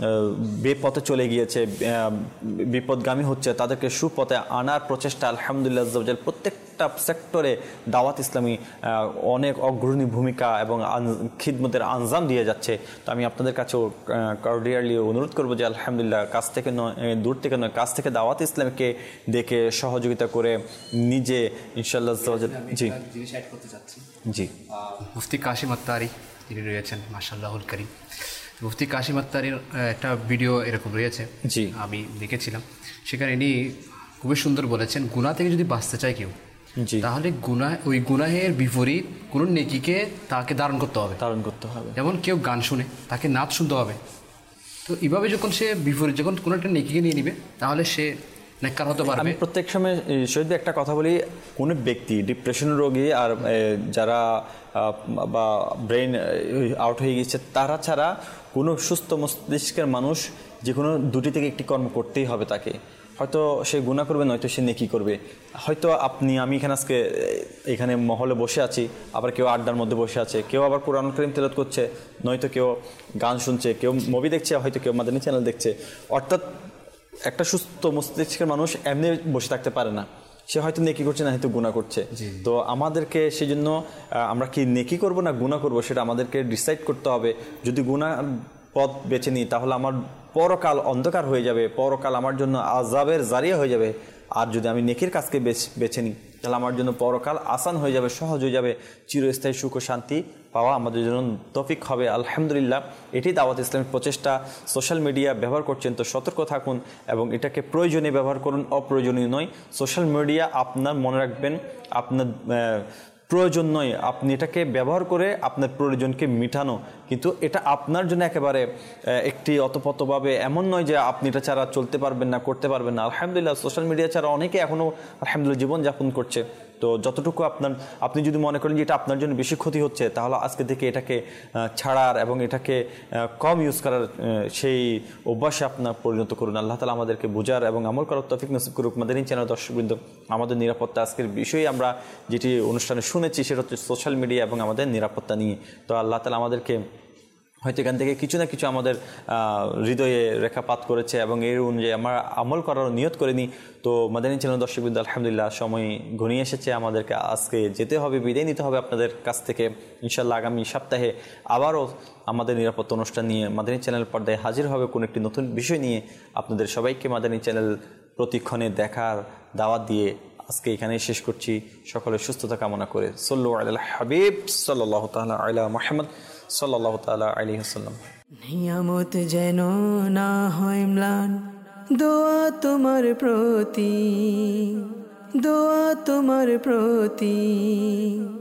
বেপথে চলে গিয়েছে, বিপদগামী হচ্ছে, তাদেরকে সুপথে আনার প্রচেষ্টা আলহামদুলিল্লাহ আজ্জাওয়াজাল প্রত্যেকটা সেক্টরে দাওয়াত ইসলামী অনেক অগ্রণী ভূমিকা এবং খিদমতের আঞ্জাম দিয়ে যাচ্ছে। তো আমি আপনাদের কাছেও কর্ডিয়ালি অনুরোধ করবো যে আলহামদুলিল্লাহ কাছ থেকে নয়, দূর থেকে নয়, কাছ থেকে দাওয়াত ইসলামকে দেখে সহযোগিতা করে নিজে ইনশাআল্লাহ জি জিনিস অ্যাড করতে চাচ্ছি। জি, মুফতি কাশিম আত্তারি তিনি রয়েছেন মাশাআল্লাহুল কারীম। মুফতি কাশিম আত্তারির একটা ভিডিও এরকম রয়েছে, জি আমি দেখেছিলাম। সেখানে ইনি খুবই সুন্দর বলেছেন, গুনাহ থেকে যদি বাঁচতে চায় কেউ, তাহলে ওই গুনাহের বিপরীত কোনো নেকিকে তাকে ধারণ করতে হবে। যেমন কেউ গান শুনে, তাকে নাচ শুনতে হবে। তো এইভাবে যখন সে বিপরীত, যখন কোনো একটা নেকিকে নিয়ে নিবে, তাহলে সে নেককার হতে পারবে। আমি প্রত্যেক সময় শহীদ একটা কথা বলি, কোনো ব্যক্তি ডিপ্রেশন রোগী আর যারা বা ব্রেন আউট হয়ে গেছে তারা ছাড়া কোনো সুস্থ মস্তিষ্কের মানুষ যে কোনো দুটি থেকে একটি কর্ম করতেই হবে তাকে। হয়তো সে গুনাহ করবে, নয়তো সে নেকি করবে। হয়তো আমি এখানে আজকে এখানে মহলে বসে আছি, আবার কেউ আড্ডার মধ্যে বসে আছে, কেউ আবার কোরআন কারীম তেলাওয়াত করছে, নয়তো কেউ গান শুনছে, কেউ মুভি দেখছে, হয়তো কেউ মাদানী চ্যানেল দেখছে। অর্থাৎ একটা সুস্থ মস্তিষ্কের মানুষ এমনি বসে থাকতে পারে না, সে হয়তো নেকি করছে না হয়তো গুনাহ করছে। তো আমাদেরকে সেই জন্য আমরা কি নেকি করব না গুনাহ করব সেটা আমাদেরকে ডিসাইড করতে হবে। যদি গুনাহ পথ বেছে নিই তাহলে আমার পরকাল অন্ধকার হয়ে যাবে, পরকাল আমার জন্য আযাবের জারিয়া হয়ে যাবে। আর যদি আমি নেকির কাজকে বেছে নিই তাহলে আমার জন্য পরকাল আসান হয়ে যাবে, সহজ হয়ে যাবে, চিরস্থায়ী সুখ ও শান্তি পাওয়া আমাদের জন্য তৌফিক হবে। আলহামদুলিল্লাহ, এটি দাওয়াত ইসলামের প্রচেষ্টা। সোশ্যাল মিডিয়া ব্যবহার করছেন তো সতর্ক থাকুন এবং এটাকে প্রয়োজনীয় ব্যবহার করুন, অপ্রয়োজনীয় নয়। সোশ্যাল মিডিয়া আপনার মনে রাখবেন আপনার প্রয়োজন নয়, আপনি এটাকে ব্যবহার করে আপনার প্রয়োজনকে মিটানো, কিন্তু এটা আপনার জন্য একেবারে একটি অতপ্রতভাবে এমন নয় যে আপনি এটা ছাড়া চলতে পারবেন না, করতে পারবেন না। আলহামদুলিল্লাহ, সোশ্যাল মিডিয়া ছাড়া অনেকে এখনও আলহামদুলিল্লাহ জীবনযাপন করছে। তো যতটুকু আপনি যদি মনে করেন যে এটা আপনার জন্য বেশি ক্ষতি হচ্ছে, তাহলে আজকে থেকে এটাকে ছাড়ার এবং এটাকে কম ইউজ করার সেই অভ্যাসে আপনার পরিণত করুন। আল্লাহ তাআলা আমাদেরকে বোঝার এবং আমল করার তৌফিক নসিব করুক। মাদানী চ্যানেল দর্শকবৃন্দ, আমাদের নিরাপত্তা আজকের বিষয়ে আমরা যেটি অনুষ্ঠানে শুনেছি সেটা হচ্ছে সোশ্যাল মিডিয়া এবং আমাদের নিরাপত্তা নিয়ে। তো আল্লাহ তাআলা আমাদেরকে হয়তো এখান থেকে কিছু না কিছু আমাদের হৃদয়ে রেখাপাত করেছে এবং এর অনুযায়ী আমরা আমল করার নিয়ত করিনি। তো মাদানী চ্যানেল দর্শকবৃন্দ, আলহামদুলিল্লাহ সময় ঘনিয়ে এসেছে, আমাদেরকে আজকে যেতে হবে, বিদায় নিতে হবে আপনাদের কাছ থেকে। ইনশাআল্লাহ আগামী সপ্তাহে আবারও আমাদের নিরাপত্তা অনুষ্ঠান নিয়ে মাদানী চ্যানেল পর্দায় হাজির হবে কোনো একটি নতুন বিষয় নিয়ে। আপনাদের সবাইকে মাদানী চ্যানেল প্রতিক্ষণে দেখার দাওয়াত দিয়ে আজকে এখানেই শেষ করছি, সকলের সুস্থতা কামনা করে। সাল্লু আলাল হাবিব সাল্লাল্লাহু তাআলা আলা মুহাম্মদ সাল্লাল্লাহু তাআলা আলাইহি ওয়াসাল্লাম। নিয়ামত যেন না হয় ম্লান, দোয়া তোমার প্রতি, দোয়া তোমার প্রতি।